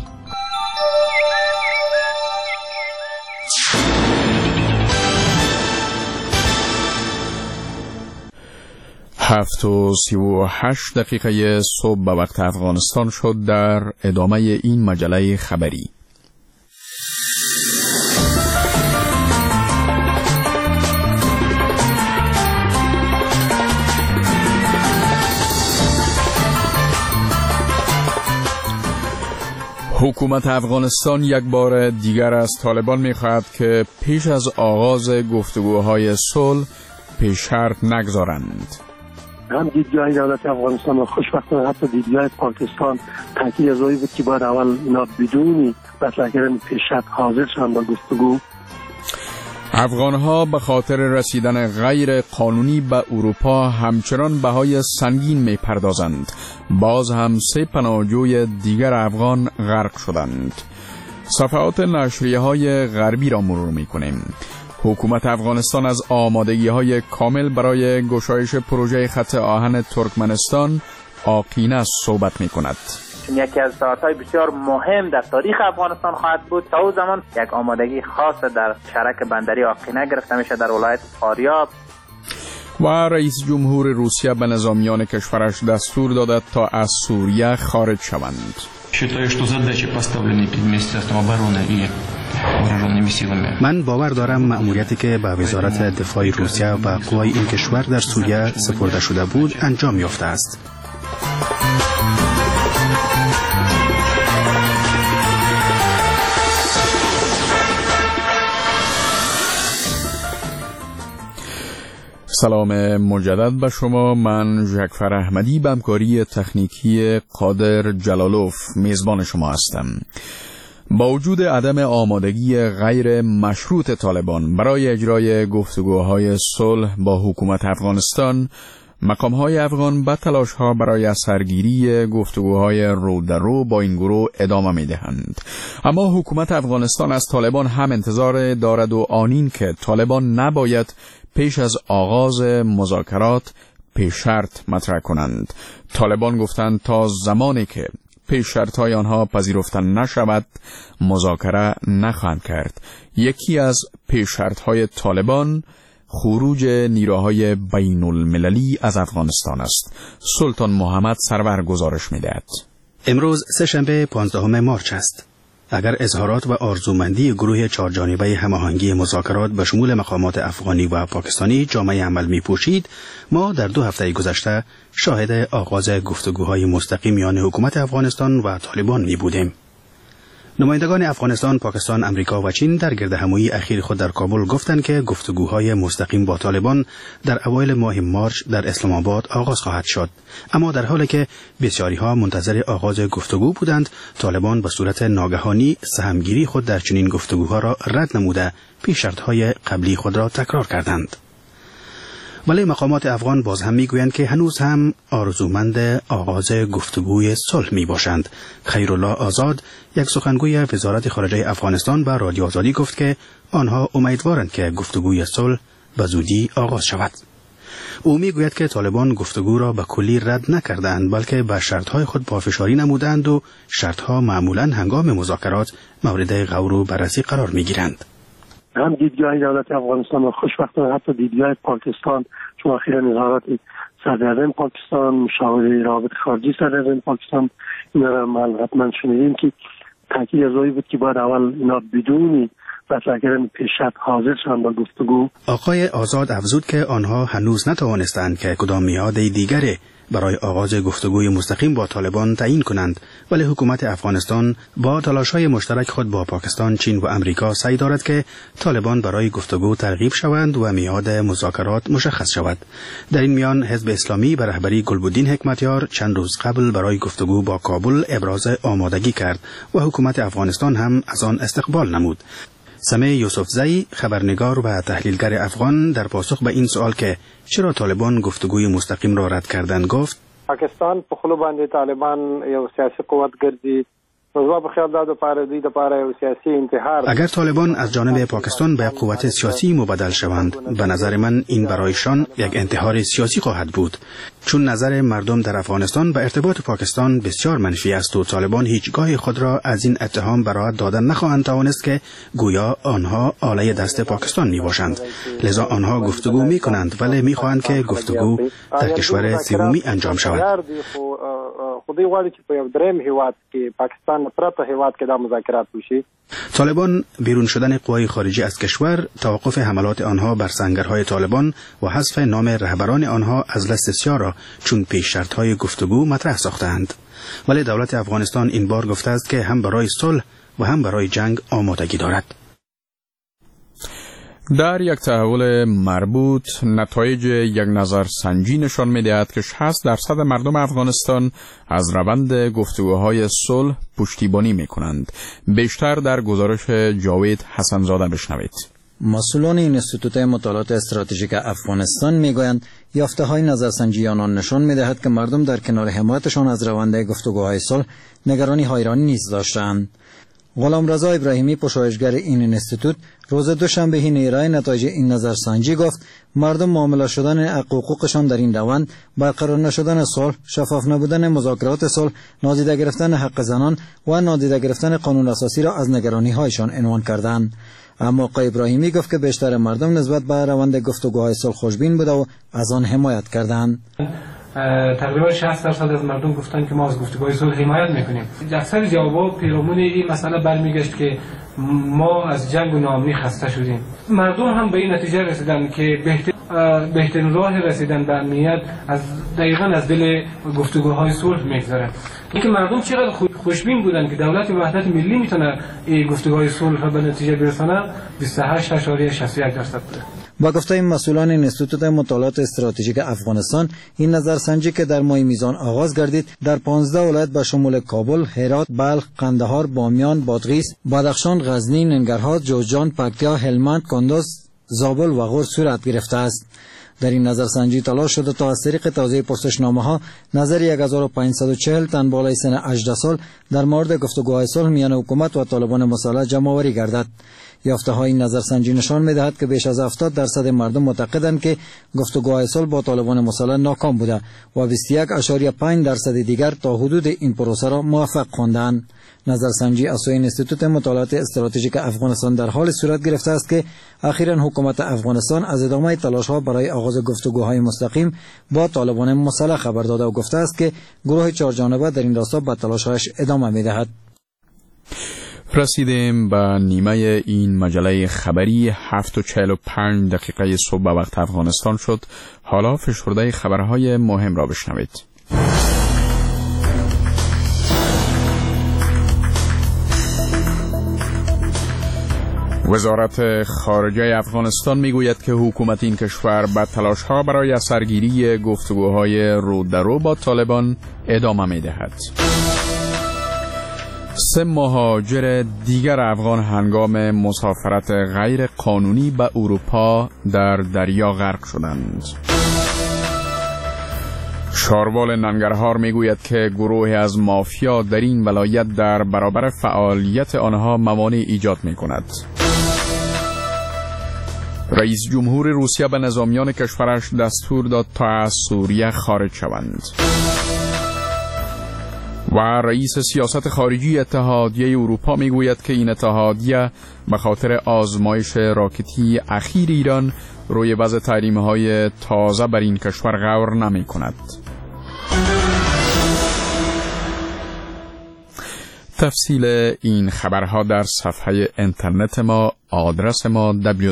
7:38 صبح به وقت افغانستان شد. در ادامه این مجله خبری حکومت افغانستان یک بار دیگر از طالبان می‌خواهد که پیش از آغاز گفتگوهای صلح پیش شرط نگذارند. هم دیدگاه دولت افغانستان و خوشبختانه حتی دیدگاه پاکستان تاکید از روی بود که باید اول اینا بدون مطرح کردن پیش شرط حاضر شدن با گفتگو. افغانها به خاطر رسیدن غیر قانونی به اروپا همچنان بهای سنگین می‌پردازند. باز هم 3 پناهجوی دیگر افغان غرق شدند. صفحات نشریه‌های غربی را مرور می‌کنیم. حکومت افغانستان از آمادگی‌های کامل برای گشایش پروژه خط آهن ترکمنستان آقینه صحبت می‌کند. یکی از ساعت‌های بسیار مهم در تاریخ افغانستان خواهد بود. تا او زمان یک آمادگی خاص در شرک بندری آقینه گرفته میشه در ولایت فاریاب. و رئیس جمهور روسیه به نظامیان کشورش دستور داده تا از سوریه خارج شوند. من باور دارم مأموریتی که به وزارت دفاع روسیه و قوای این کشور در سوریه سپرده شده بود انجام یافته است. سلام مجدد به شما. من ژکفر احمدی به همکاری تکنیکی قادر جلالوف میزبان شما هستم. با وجود عدم آمادگی غیر مشروط طالبان برای اجرای گفتگوهای صلح با حکومت افغانستان، مقام‌های افغان به تلاش‌ها برای سرگیری گفتگوهای رو در رو با این گروه ادامه می‌دهند. اما حکومت افغانستان از طالبان هم انتظار دارد و آنین که طالبان نباید پیش از آغاز مذاکرات پیش شرط مطرح کنند. طالبان گفتند تا زمانی که پیش شرط‌های آنها پذیرفته نشود مذاکره نخواهند کرد. یکی از پیش شرط‌های طالبان خروج نیروهای بین المللی از افغانستان است. سلطان محمد سرور گزارش می‌دهد. امروز سه‌شنبه 15 مارچ است. اگر اظهارات و آرزومندی گروه چهارجانبه هماهنگی مذاکرات به شمول مقامات افغانی و پاکستانی جامعه عمل می‌پوشید، ما در 2 هفته گذشته شاهد آغاز گفتگوهای مستقیم میان حکومت افغانستان و طالبان می‌بودیم. نمایندگان افغانستان، پاکستان، امریکا و چین در گردهمایی اخیر خود در کابل گفتند که گفتگوهای مستقیم با طالبان در اوایل ماه مارچ در اسلام آباد آغاز خواهد شد. اما در حالی که بسیاری‌ها منتظر آغاز گفتگو بودند، طالبان به صورت ناگهانی سهمگیری خود در چنین گفتگوها را رد نموده پیش شرط‌های قبلی خود را تکرار کردند. ولی مقامات افغان باز هم میگویند که هنوز هم آرزومند آغاز گفتگوی صلح می باشند. خیرالله آزاد، یک سخنگوی وزارت خارجه افغانستان، به رادیو آزادی گفت که آنها امیدوارند که گفتگوی صلح به زودی آغاز شود. او میگوید که طالبان گفتگو را به کلی رد نکردند، بلکه به شرطهای خود پافشاری نمودند و شرطها معمولا هنگام مذاکرات مورد غور و بررسی قرار میگیرند. هم دیدگاه دولت افغانستان و خوشبختانه حتی دیدگاه پاکستان، چون اخیراً اظهارات صدراعظم پاکستان، مشاور روابط خارجی صدراعظم پاکستان، اینا را حتما شنیدیم که تاکید از روی بود که باید اول اینا بدون مطرح کردن پیش شرط حاضر شدن با گفتگو. آقای آزاد افزود که آنها هنوز نتوانستند که کدام میعاد دیگری برای آغاز گفتگوی مستقیم با طالبان تعیین کنند، ولی حکومت افغانستان با تلاش‌های مشترک خود با پاکستان، چین و امریکا سعی دارد که طالبان برای گفتگو ترغیب شوند و میعاد مذاکرات مشخص شود. در این میان حزب اسلامی به رهبری گلبدین حکمتیار چند روز قبل برای گفتگو با کابل ابراز آمادگی کرد و حکومت افغانستان هم از آن استقبال نمود. سمیع یوسفزئی، خبرنگار و تحلیلگر افغان، در پاسخ به این سوال که چرا طالبان گفتگوی مستقیم را رد کردند گفت: پاکستان په خلو باندې طالبان یو سیاسي قوت ګرځي. اگر طالبان از جانب پاکستان به قوت سیاسی مبدل شوند، به نظر من این برایشان یک انتحار سیاسی خواهد بود، چون نظر مردم در افغانستان به ارتباط پاکستان بسیار منفی است و طالبان هیچگاه خود را از این اتهام برائت دادن نخواهند توانست که گویا آنها آله دست پاکستان می باشند. لذا آنها گفتگو می کنند، ولی می خواهند که گفتگو در کشور سومی انجام شود. خودی غواړي چې په یو دریم هیواد کې پاکستان پرته هیواد کې دا مذاکرات وشي. طالبان بیرون شدن قوای خارجی از کشور، توقف حملات آنها بر سنگرهای طالبان و حذف نام رهبران آنها از لیست سیاه را چون پیش شرط‌های گفتگو مطرح ساختند. ولی دولت افغانستان این بار گفته است که هم برای صلح و هم برای جنگ آمادگی دارد. در یک تحول مربوط، نتایج یک نظرسنجی نشان می‌دهد که 60% مردم افغانستان از روند گفتگوهای صلح پشتیبانی می‌کنند. بیشتر در گزارش جاوید حسنزاده بشنوید. مسئولان این انستیتوت مطالعات استراتژیک افغانستان میگویند یافته‌های نظرسنجی آنان نشان می‌دهد که مردم در کنار حمایتشان از روند گفتگوهای صلح نگرانی حیرانی نیز داشتند. غلامرضا ابراهیمی، پژوهشگر این انستیتوت، روز دوشنبه ارائه نتایج این نظرسنجی گفت مردم معامله شدن حقوقشان در این روند، برقرار نشدن صلح، شفاف نبودن مذاکرات صلح، نادیده گرفتن حق زنان و نادیده گرفتن قانون اساسی را از نگرانی‌هایشان عنوان کردند. اما آقای ابراهیمی گفت که بیشتر مردم نسبت به روند گفتگوهای صلح خوشبین بوده و از آن حمایت کردند. تقریبا 60% از مردم گفتن که ما از گفتگوهای صلح حمایت میکنیم. اکثر جوابا پیرامون این مسئله برمیگشت که ما از جنگ و ناامنی خسته شدیم. مردم هم به این نتیجه رسیدن که بهترین راه رسیدن به امنیت دقیقاً از دل گفتگوهای صلح میگذره. اینکه مردم چقدر خوشبین بودن که دولت وحدت ملی میتونه این گفتگوهای صلح را به نتیجه برسونه 28.61% بوده. با گفته مسئولان اینستیتوت مطالعات استراتژیک افغانستان، این نظرسنجی که در ماه میزان آغاز گردید در 15 ولایت به شمول کابل، هرات، بلخ، قندهار، بامیان، بادغیس، بدخشان، غزنی، ننگرهار، جوزجان، پکتیا، هلمند، کندز، زابل و غور صورت گرفته است. در این نظرسنجی تلاش شده تا از طریق توزیع پرسشنامه‌ها نظر 1540 تن بالای سن 18 سال در مورد گفتگوهای صلح میان حکومت و طالبان مسلح جمع‌آوری گردد. یافته‌های این نظرسنجی نشان می‌دهد که بیش از 70% مردم معتقدند که گفتگوهای صلح با طالبان مسلح ناکام بوده و 21.5% دیگر تا حدود این پروسه را موفق خواندند. نظرسنجی از سوی اینستیتوت مطالعات استراتژیک افغانستان در حال صورت گرفته است که اخیراً حکومت افغانستان از ادامه تلاش‌ها برای آغاز گفتگوهای مستقیم با طالبان مسلح خبر داده و گفته است که گروه چهارجانبه در این راستا به تلاش‌هایش ادامه می‌دهد. رسیدیم به نیمه این مجله خبری 7:45 صبح به وقت افغانستان شد. حالا فشرده خبرهای مهم را بشنوید. وزارت خارجه افغانستان میگوید که حکومت این کشور به تلاش‌ها برای سرگیری گفتگوهای رو در رو با طالبان ادامه می‌دهد. 3 مهاجر دیگر افغان هنگام مسافرت غیر قانونی به اروپا در دریا غرق شدند. شاروال ننگرهار میگوید که گروهی از مافیا در این ولایت در برابر فعالیت آنها موانع ایجاد می‌کند. رئیس جمهور روسیه به نظامیان کشورش دستور داد تا از سوریه خارج شوند. و رئیس سیاست خارجی اتحادیه اروپا میگوید که این اتحادیه به خاطر آزمایش راکتی اخیر ایران روی وضع تحریم‌های تازه بر این کشور غور نمی‌کند. تفصیل این خبرها در صفحه اینترنت ما، آدرس ما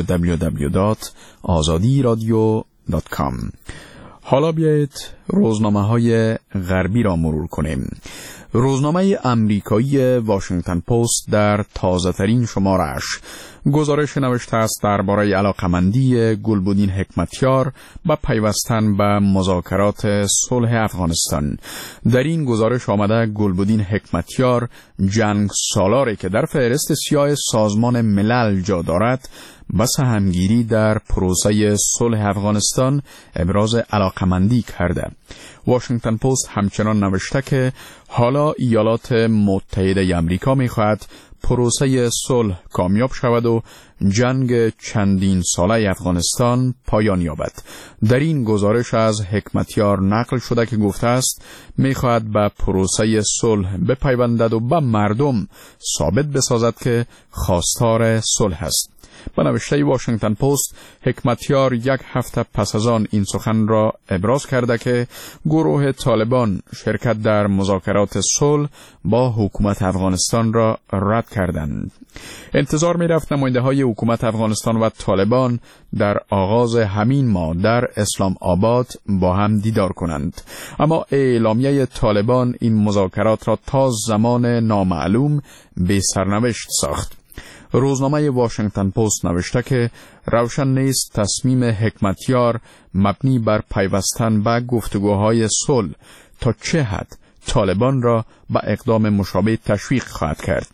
www.azadiradio.com. حالا بیایید روزنامه‌های غربی را مرور کنیم. روزنامه امریکایی واشنگتن پست در تازه‌ترین شماره‌اش گزارش نوشته است درباره علاقمندی گلبدین حکمتیار به پیوستن به مذاکرات صلح افغانستان. در این گزارش آمده گلبدین حکمتیار، جنگ سالاری که در فهرست سیاه سازمان ملل جا دارد، به سهمگیری در پروسه صلح افغانستان ابراز علاقمندی کرده. واشنگتن پست همچنان نوشته که حالا ایالات متحده آمریکا می‌خواهد پروسه صلح کامیاب شود و جنگ چندین ساله افغانستان پایان یابد. در این گزارش از حکمتیار نقل شده که گفته است می‌خواهد به پروسه صلح بپیوندد و به مردم ثابت بسازد که خواستار صلح است. به نوشته واشنگتن پست، حکمتیار 1 هفته پس از آن این سخن را ابراز کرده که گروه طالبان شرکت در مذاکرات صلح با حکومت افغانستان را رد کردند. انتظار می رفت نماینده‌های حکومت افغانستان و طالبان در آغاز همین ماه در اسلام آباد با هم دیدار کنند، اما اعلامیه طالبان این مذاکرات را تا زمان نامعلوم به سرنوشت ساخت. روزنامه واشنگتن پست نوشته که روشن نیست تصمیم حکمتیار مبنی بر پیوستن به گفتگوهای صلح تا چه حد طالبان را به اقدام مشابه تشویق خواهد کرد.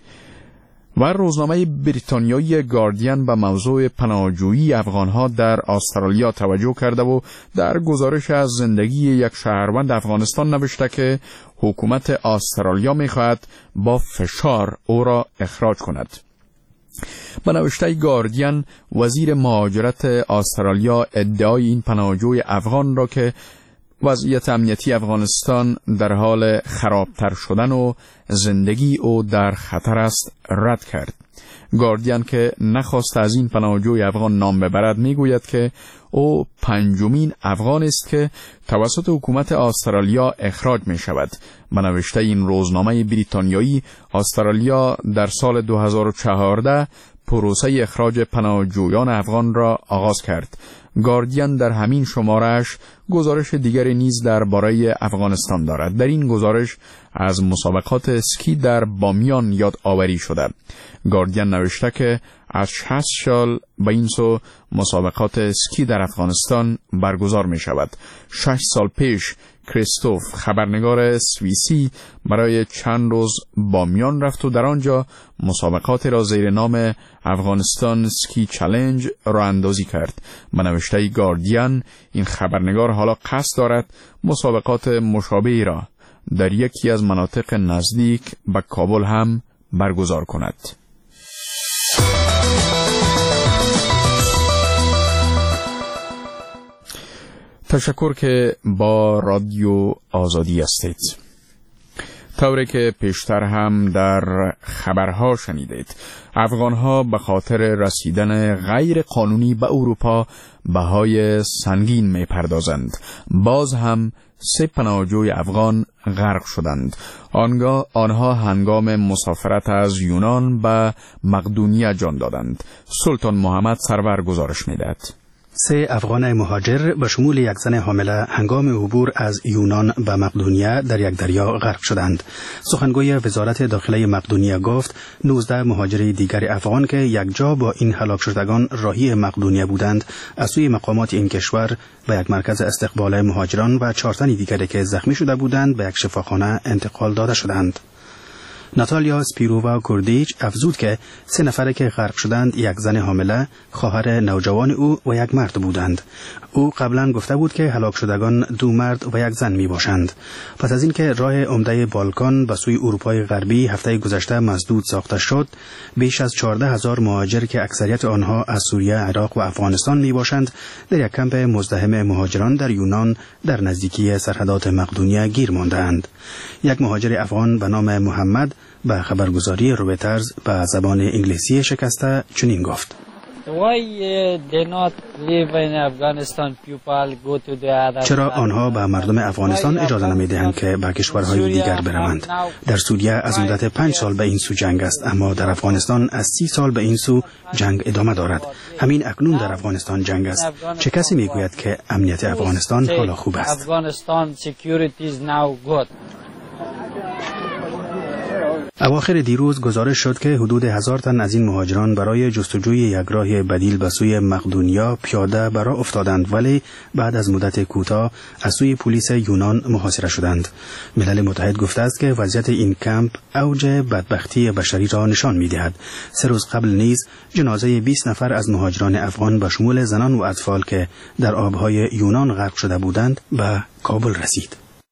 و روزنامه بریتانیایی گاردین به موضوع پناهجویی افغانها در استرالیا توجه کرده و در گزارش از زندگی یک شهروند افغانستان نوشته که حکومت استرالیا می‌خواهد با فشار او را اخراج کند. به نوشته گاردین، وزیر مهاجرت استرالیا ادعای این پناهجوی افغان را که وضعیت امنیتی افغانستان در حال خرابتر شدن و زندگی او در خطر است رد کرد. گاردین که نخواست از این پناهجوی افغان نام ببرد میگوید که او 5مین افغان است که توسط حکومت استرالیا اخراج می شود. به نوشته این روزنامه بریتانیایی، استرالیا در سال 2014 پروسه اخراج پناهجویان افغان را آغاز کرد. گاردین در همین شمارش گزارش دیگری نیز درباره افغانستان دارد. در این گزارش از مسابقات اسکی در بامیان یادآوری شده. گاردین نوشته که از 60 سال به این سو مسابقات اسکی در افغانستان برگزار می شود. 6 سال پیش کریستوف خبرنگار سوئیسی برای چند روز بامیان رفت و در آنجا مسابقات را زیر نام افغانستان سکی چالنج را اندازی کرد. به نوشته گاردین این خبرنگار حالا قصد دارد مسابقات مشابهی را در یکی از مناطق نزدیک به کابل هم برگزار کند. تشکر که با رادیو آزادی هستید. طوری که پیشتر هم در خبرها شنیدید، افغانها به خاطر رسیدن غیر قانونی به اروپا بهای سنگین می پردازند. باز هم 3 پناهجوی افغان غرق شدند. آنها هنگام مسافرت از یونان به مقدونیه جان دادند. سلطان محمد سرور گزارش می‌دهد. 3 افغان مهاجر به شمول یک زن حامله هنگام عبور از یونان به مقدونیه در یک دریا غرق شدند. سخنگوی وزارت داخله مقدونیه گفت 19 مهاجر دیگر افغان که یک جا با این هلاک شدگان راهی مقدونیه بودند از سوی مقامات این کشور به یک مرکز استقبال مهاجران و 4 تن دیگری که زخمی شده بودند به یک شفاخانه انتقال داده شدند. ناتالیا سپیرووا کوردیچ افزود که 3 نفره که غرق شدند یک زن حامله، خواهر نوجوان او و یک مرد بودند. او قبلا گفته بود که هلاک شدگان 2 مرد و یک زن می باشند. پس از اینکه راه عمده بالکان به سوی اروپای غربی هفته گذشته مسدود ساخته شد، بیش از 14,000 مهاجر که اکثریت آنها از سوریه، عراق و افغانستان می باشند در یک کمپ مزدحم مهاجران در یونان در نزدیکی سرحدات مقدونیه گیر ماندند. یک مهاجر افغان به نام محمد به خبرگزاری رویترز به زبان انگلیسی شکسته چنین گفت: چرا آنها به مردم افغانستان اجازه نمی‌دهند که به کشورهای دیگر بروند؟ در سوریه از مدت 5 سال به این سو جنگ است، اما در افغانستان از 30 سال به این سو جنگ ادامه دارد. همین اکنون در افغانستان جنگ است. چه کسی میگوید که امنیت افغانستان حالا خوب است؟ اواخر دیروز گزارش شد که حدود 1000 تن از این مهاجران برای جستجوی یک راه بدیل به سوی مقدونیه پیاده به راه افتادند، ولی بعد از مدت کوتاه از سوی پلیس یونان محاصره شدند. ملل متحد گفته است که وضعیت این کمپ اوج بدبختی بشری را نشان می‌دهد. 3 روز قبل نیز جنازه 20 نفر از مهاجران افغان به شمول زنان و اطفال که در آبهای یونان غرق شده بودند به کابل رسید.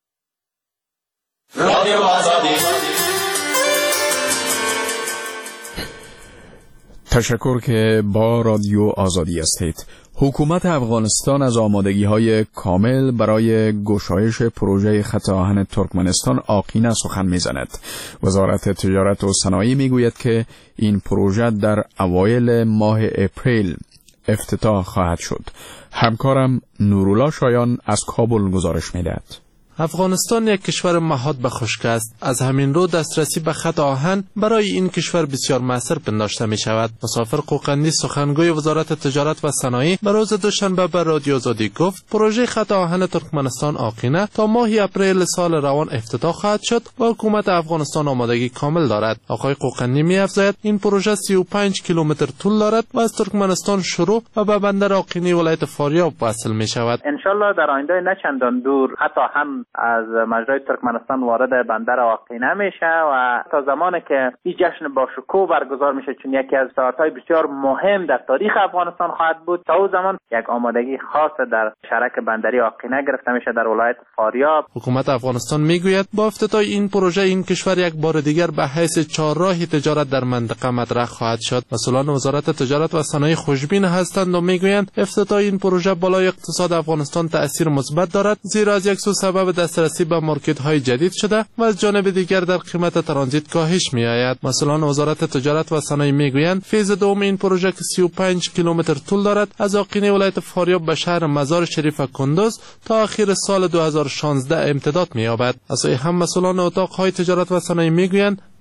تشکر که با رادیو آزادی هستید. حکومت افغانستان از آمادگی‌های کامل برای گشایش پروژه خط آهن ترکمنستان آقینه سخن می‌زند. وزارت تجارت و صنایع می‌گوید که این پروژه در اوایل ماه اپریل افتتاح خواهد شد. همکارم نورالله شایان از کابل گزارش می‌دهد. افغانستان یک کشور محاط به خشکی است. از همین رو دسترسی به خط آهن برای این کشور بسیار مؤثر پنداشته می شود. مسافر قوقندی سخنگوی وزارت تجارت و صنایع به روز دوشنبه به رادیو آزادی گفت پروژه خط آهن ترکمنستان آقینه تا ماه اپریل سال روان افتتاح خواهد شد و حکومت افغانستان آمادگی کامل دارد. آقای قوقندی می افزاید این پروژه 35 کیلومتر طول دارد و از ترکمنستان شروع و به بندر آقینه ولایت فاریاب وصل می شود. ان شاء الله در آینده نه چندان دور خط آهن از مجرای ترکمنستان وارد بندر آقینه میشه و تا زمانی که این جشن باشکوه برگزار میشه، چون یکی از ساعت‌های بسیار مهم در تاریخ افغانستان خواهد بود، تا اون زمان یک آمادگی خاص در شرک بندری آقینه گرفته میشه در ولایت فاریاب. حکومت افغانستان میگوید با افتتاح این پروژه این کشور یک بار دیگر به حیث چهارراه تجارت در منطقه مطرح خواهد شد. مسئولان وزارت تجارت و صنایع خوشبین هستند و میگویند افتتاح این پروژه بالای اقتصاد افغانستان تأثیر مثبت دارد، زیرا از یک سو سبب دسترسی به مارکت های جدید شده و از جانب دیگر در قیمت ترانزیت کاهش می آید. مسئولان وزارت تجارت و صنایع میگویند فیز دوم این پروژه که 35 کیلومتر طول دارد از آقینه ولایت فاریاب به شهر مزار شریف کندوز تا آخر سال 2016 امتداد می یابد. از هم مسئولان اتاق های تجارت و صنایع میگویند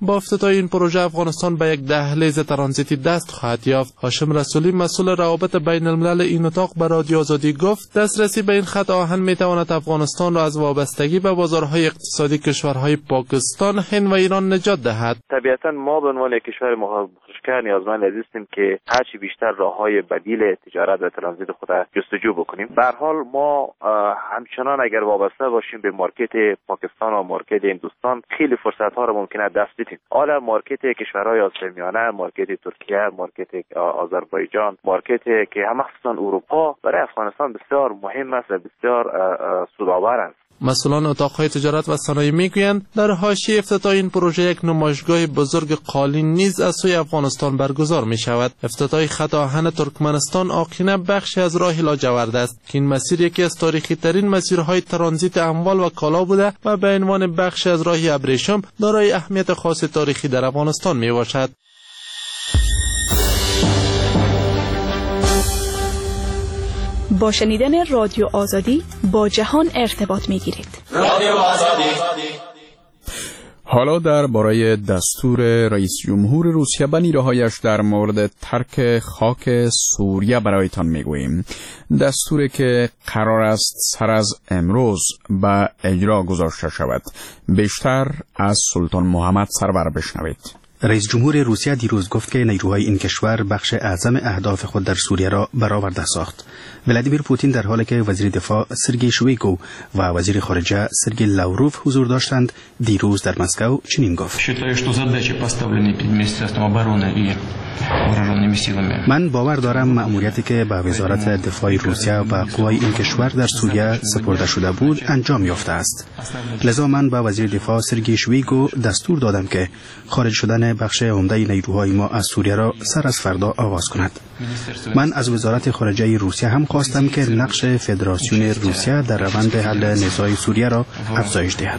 با افتتاح این پروژه افغانستان به یک دهلیز ترانزیتی دست خواهد یافت. هاشم رسولی مسئول روابط بین الملل این اتاق به رادیو آزادی گفت دسترسی به این خط آهن میتواند افغانستان را از وابستگی به بازارهای اقتصادی کشورهای پاکستان، هند و ایران نجات دهد. طبیعتا ما به عنوان کشور مخرج‌کننده نیازمند هستیم که هرچی بیشتر راههای بدیل تجارت و ترانزیت خود جستجو بکنیم. به هر حال ما همچنان اگر وابسته باشیم به مارکت پاکستان و مارکت هندوستان خیلی فرصت‌ها را ممکنه دست بدیم. حالا مارکت کشورهای آسیای میانه، مارکت ترکیه، مارکت آذربایجان، مارکت که مخصوصا اروپا برای افغانستان بسیار مهم است و بسیار سودآور است. مسئولان اتاقهای تجارت و صنایع میگویند در حاشیه افتتاح این پروژه یک نمایشگاه بزرگ قالین نیز از سوی افغانستان برگزار می شود. افتتاح خط آهن ترکمنستان آقینه بخشی از راه لاجورد است که این مسیر یکی از تاریخی ترین مسیرهای ترانزیت اموال و کالا بوده و به عنوان بخشی از راه ابریشم دارای اهمیت خاص تاریخی در افغانستان می باشد. با شنیدن رادیو آزادی با جهان ارتباط می‌گیرید. رادیو آزادی. حالا درباره دستور رئیس جمهور روسیه به نیروهایش در مورد ترک خاک سوریه برایتان میگوییم. دستوری که قرار است سر از امروز به اجرا گذاشته شود. بیشتر از سلطان محمد سرور بشنوید. رئیس جمهور روسیه دیروز گفت که نیروهای این کشور بخش اعظم اهداف خود در سوریه را برآورده ساخت. ولادیمیر پوتین در حالی که وزیر دفاع سرگئی شویگو و وزیر خارجه سرگئی لاوروف حضور داشتند دیروز در مسکو چنین گفت: من باور دارم مأموریتی که به وزارت دفاع روسیه و قوای این کشور در سوریه سپرده شده بود انجام یافته است. لذا من به وزیر دفاع سرگئی شویگو دستور دادم که خارج شدن بخش عمده نیروهای ما از سوریه را سر از فردا آغاز کند. من از وزارت خارجه روسیه هم خواستم که نقش فدراسیون روسیه در روند حل نزاع سوریه را افزایش دهد.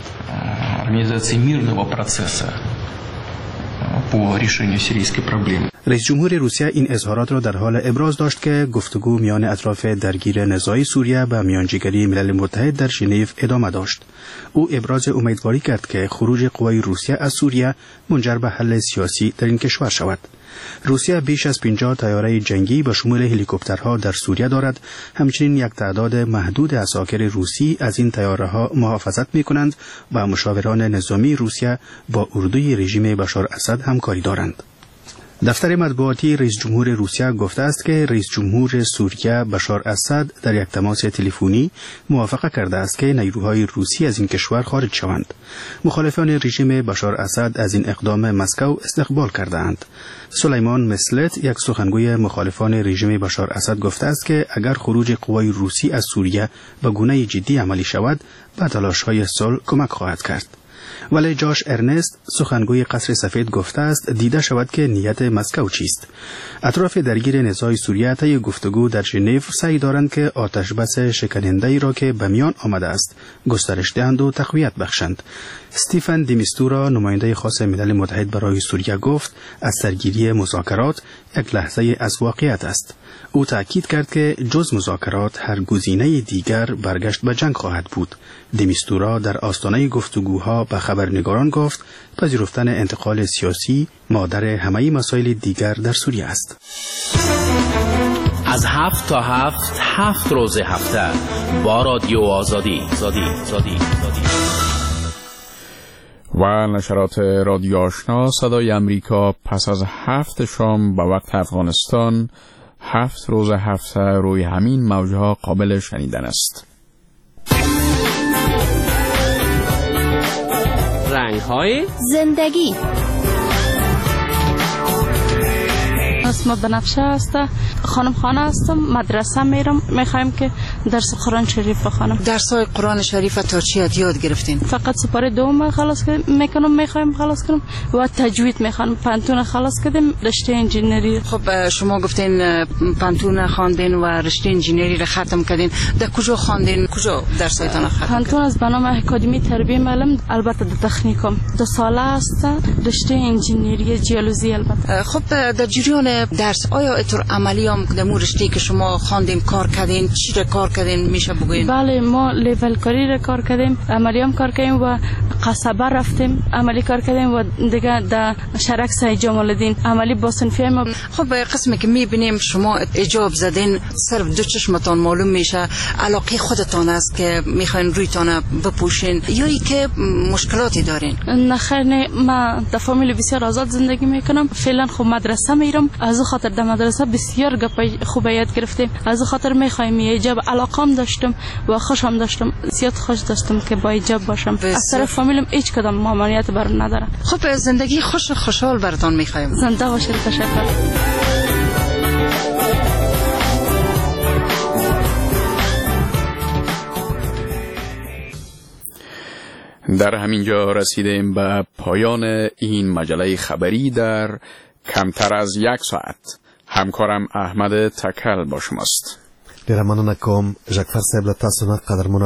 رئیس جمهور روسیه این اظهارات را در حال ابراز داشت که گفتگو میان اطراف درگیر نزاعی سوریه به میانجیگری ملل متحد در ژنو ادامه داشت. او ابراز امیدواری کرد که خروج قوای روسیه از سوریه منجر به حل سیاسی در این کشور شود. روسیه بیش از 50 طیاره جنگی به شمول هلیکوپترها در سوریه دارد. همچنین یک تعداد محدود عساکر روسی از این طیاره‌ها محافظت می‌کنند و مشاوران نظامی روسیه با اردوی رژیم بشار اسد همکاری دارند. دفتر مطبوعاتی رئیس جمهور روسیه گفته است که رئیس جمهور سوریه بشار اسد در یک تماس تلفنی موافقت کرده است که نیروهای روسی از این کشور خارج شوند. مخالفان رژیم بشار اسد از این اقدام مسکو استقبال کردند. سلیمان مسلت یک سخنگوی مخالفان رژیم بشار اسد گفته است که اگر خروج قوای روسی از سوریه به گونه جدی عملی شود به تلاش‌های صلح کمک خواهد کرد. ولی جاش ارنست سخنگوی قصر سفید گفته است دیده شود که نیت مسکو چیست. اطراف درگیر نزاع سوریه طی گفتگو در ژنو سعی دارند که آتش بس شکننده‌ای را که به میان آمده است گسترش دهند و تقویت بخشند. استیفن دیمیستورا نماینده خاص ملل متحد برای سوریه گفت از سرگیری مذاکرات یک لحظه از واقعیت است. او تأکید کرد که جز مذاکرات هر گزینه دیگر برگشت به جنگ خواهد بود. دیمیستورا در آستانه گفتگوها به خبرنگاران گفت پذیرفتن انتقال سیاسی مادر همه مسائل دیگر در سوریه است. از 7 تا 7 روز هفته با رادیو آزادی. و نشرات رادیو آشنا صدای امریکا پس از 7 شام به وقت افغانستان 7 روز هفته روی همین موجها قابل شنیدن است. رنگ‌های زندگی. اسم بنفشه است. خانم خانه هستم، مدرسه میرم، میخوایم که درس قرآن شریف بخونم. درسای قرآن شریف تا چی یاد گرفتین؟ فقط سپاره دوم خلاص میکنم، میخوایم خلاص کنم و تجوید میخوام. پانتون خلاص کردیم، رشته انجینری. خب شما گفتین پانتون خواندین و رشته انجینری رو ختم کردین. در کجا خواندین؟ کجا درسایتون ختم کردین؟ پانتون از بنام اکادمی تربیت معلم، البته در تکنیکم 2 ساله است. رشته انجینری جیولوژی البته. خب در جریان درس آیا اتر عملی هم در رشته که شما خواندین کار کردین؟ چی رو کار کردین میشه بگوین؟ بله ما لیول کاری را کار کردیم، عملی هم کار کردیم و قصبه رفتیم عملی کار کردیم و دیگه در شرک سید جمال الدین عملی با صنفی ما. خب قسمی که میبینیم شما اجاب زدین صرف دو چشمتان معلوم میشه علاقه خودتان است که میخواین رویتان بپوشین یا ای که مشکلاتی دارین؟ نه خیر نه، من در فامیل بسیار آزاد زندگی میکنم. فعلا خب مدرسه میرم، از خاطر در مدرسه بسیار گپ خوب یاد گرفتیم، از خاطر میخوایم ایجاب علاقم داشتم و خوشم داشتم، زیاد خوش داشتم که با ایجاب باشم. از طرف فامیلم هیچ کدام ممانعت برام نداره. خب زندگی خوشحال براتون میخوایم. زنده باشید. تشکر. در همین جا رسیدیم به پایان این مجله خبری در کمتر از 1 ساعت. همکارم احمد تکل با شماست. ډیره مننه کوم ژکفر صاحب له تاسو نه قدرمنو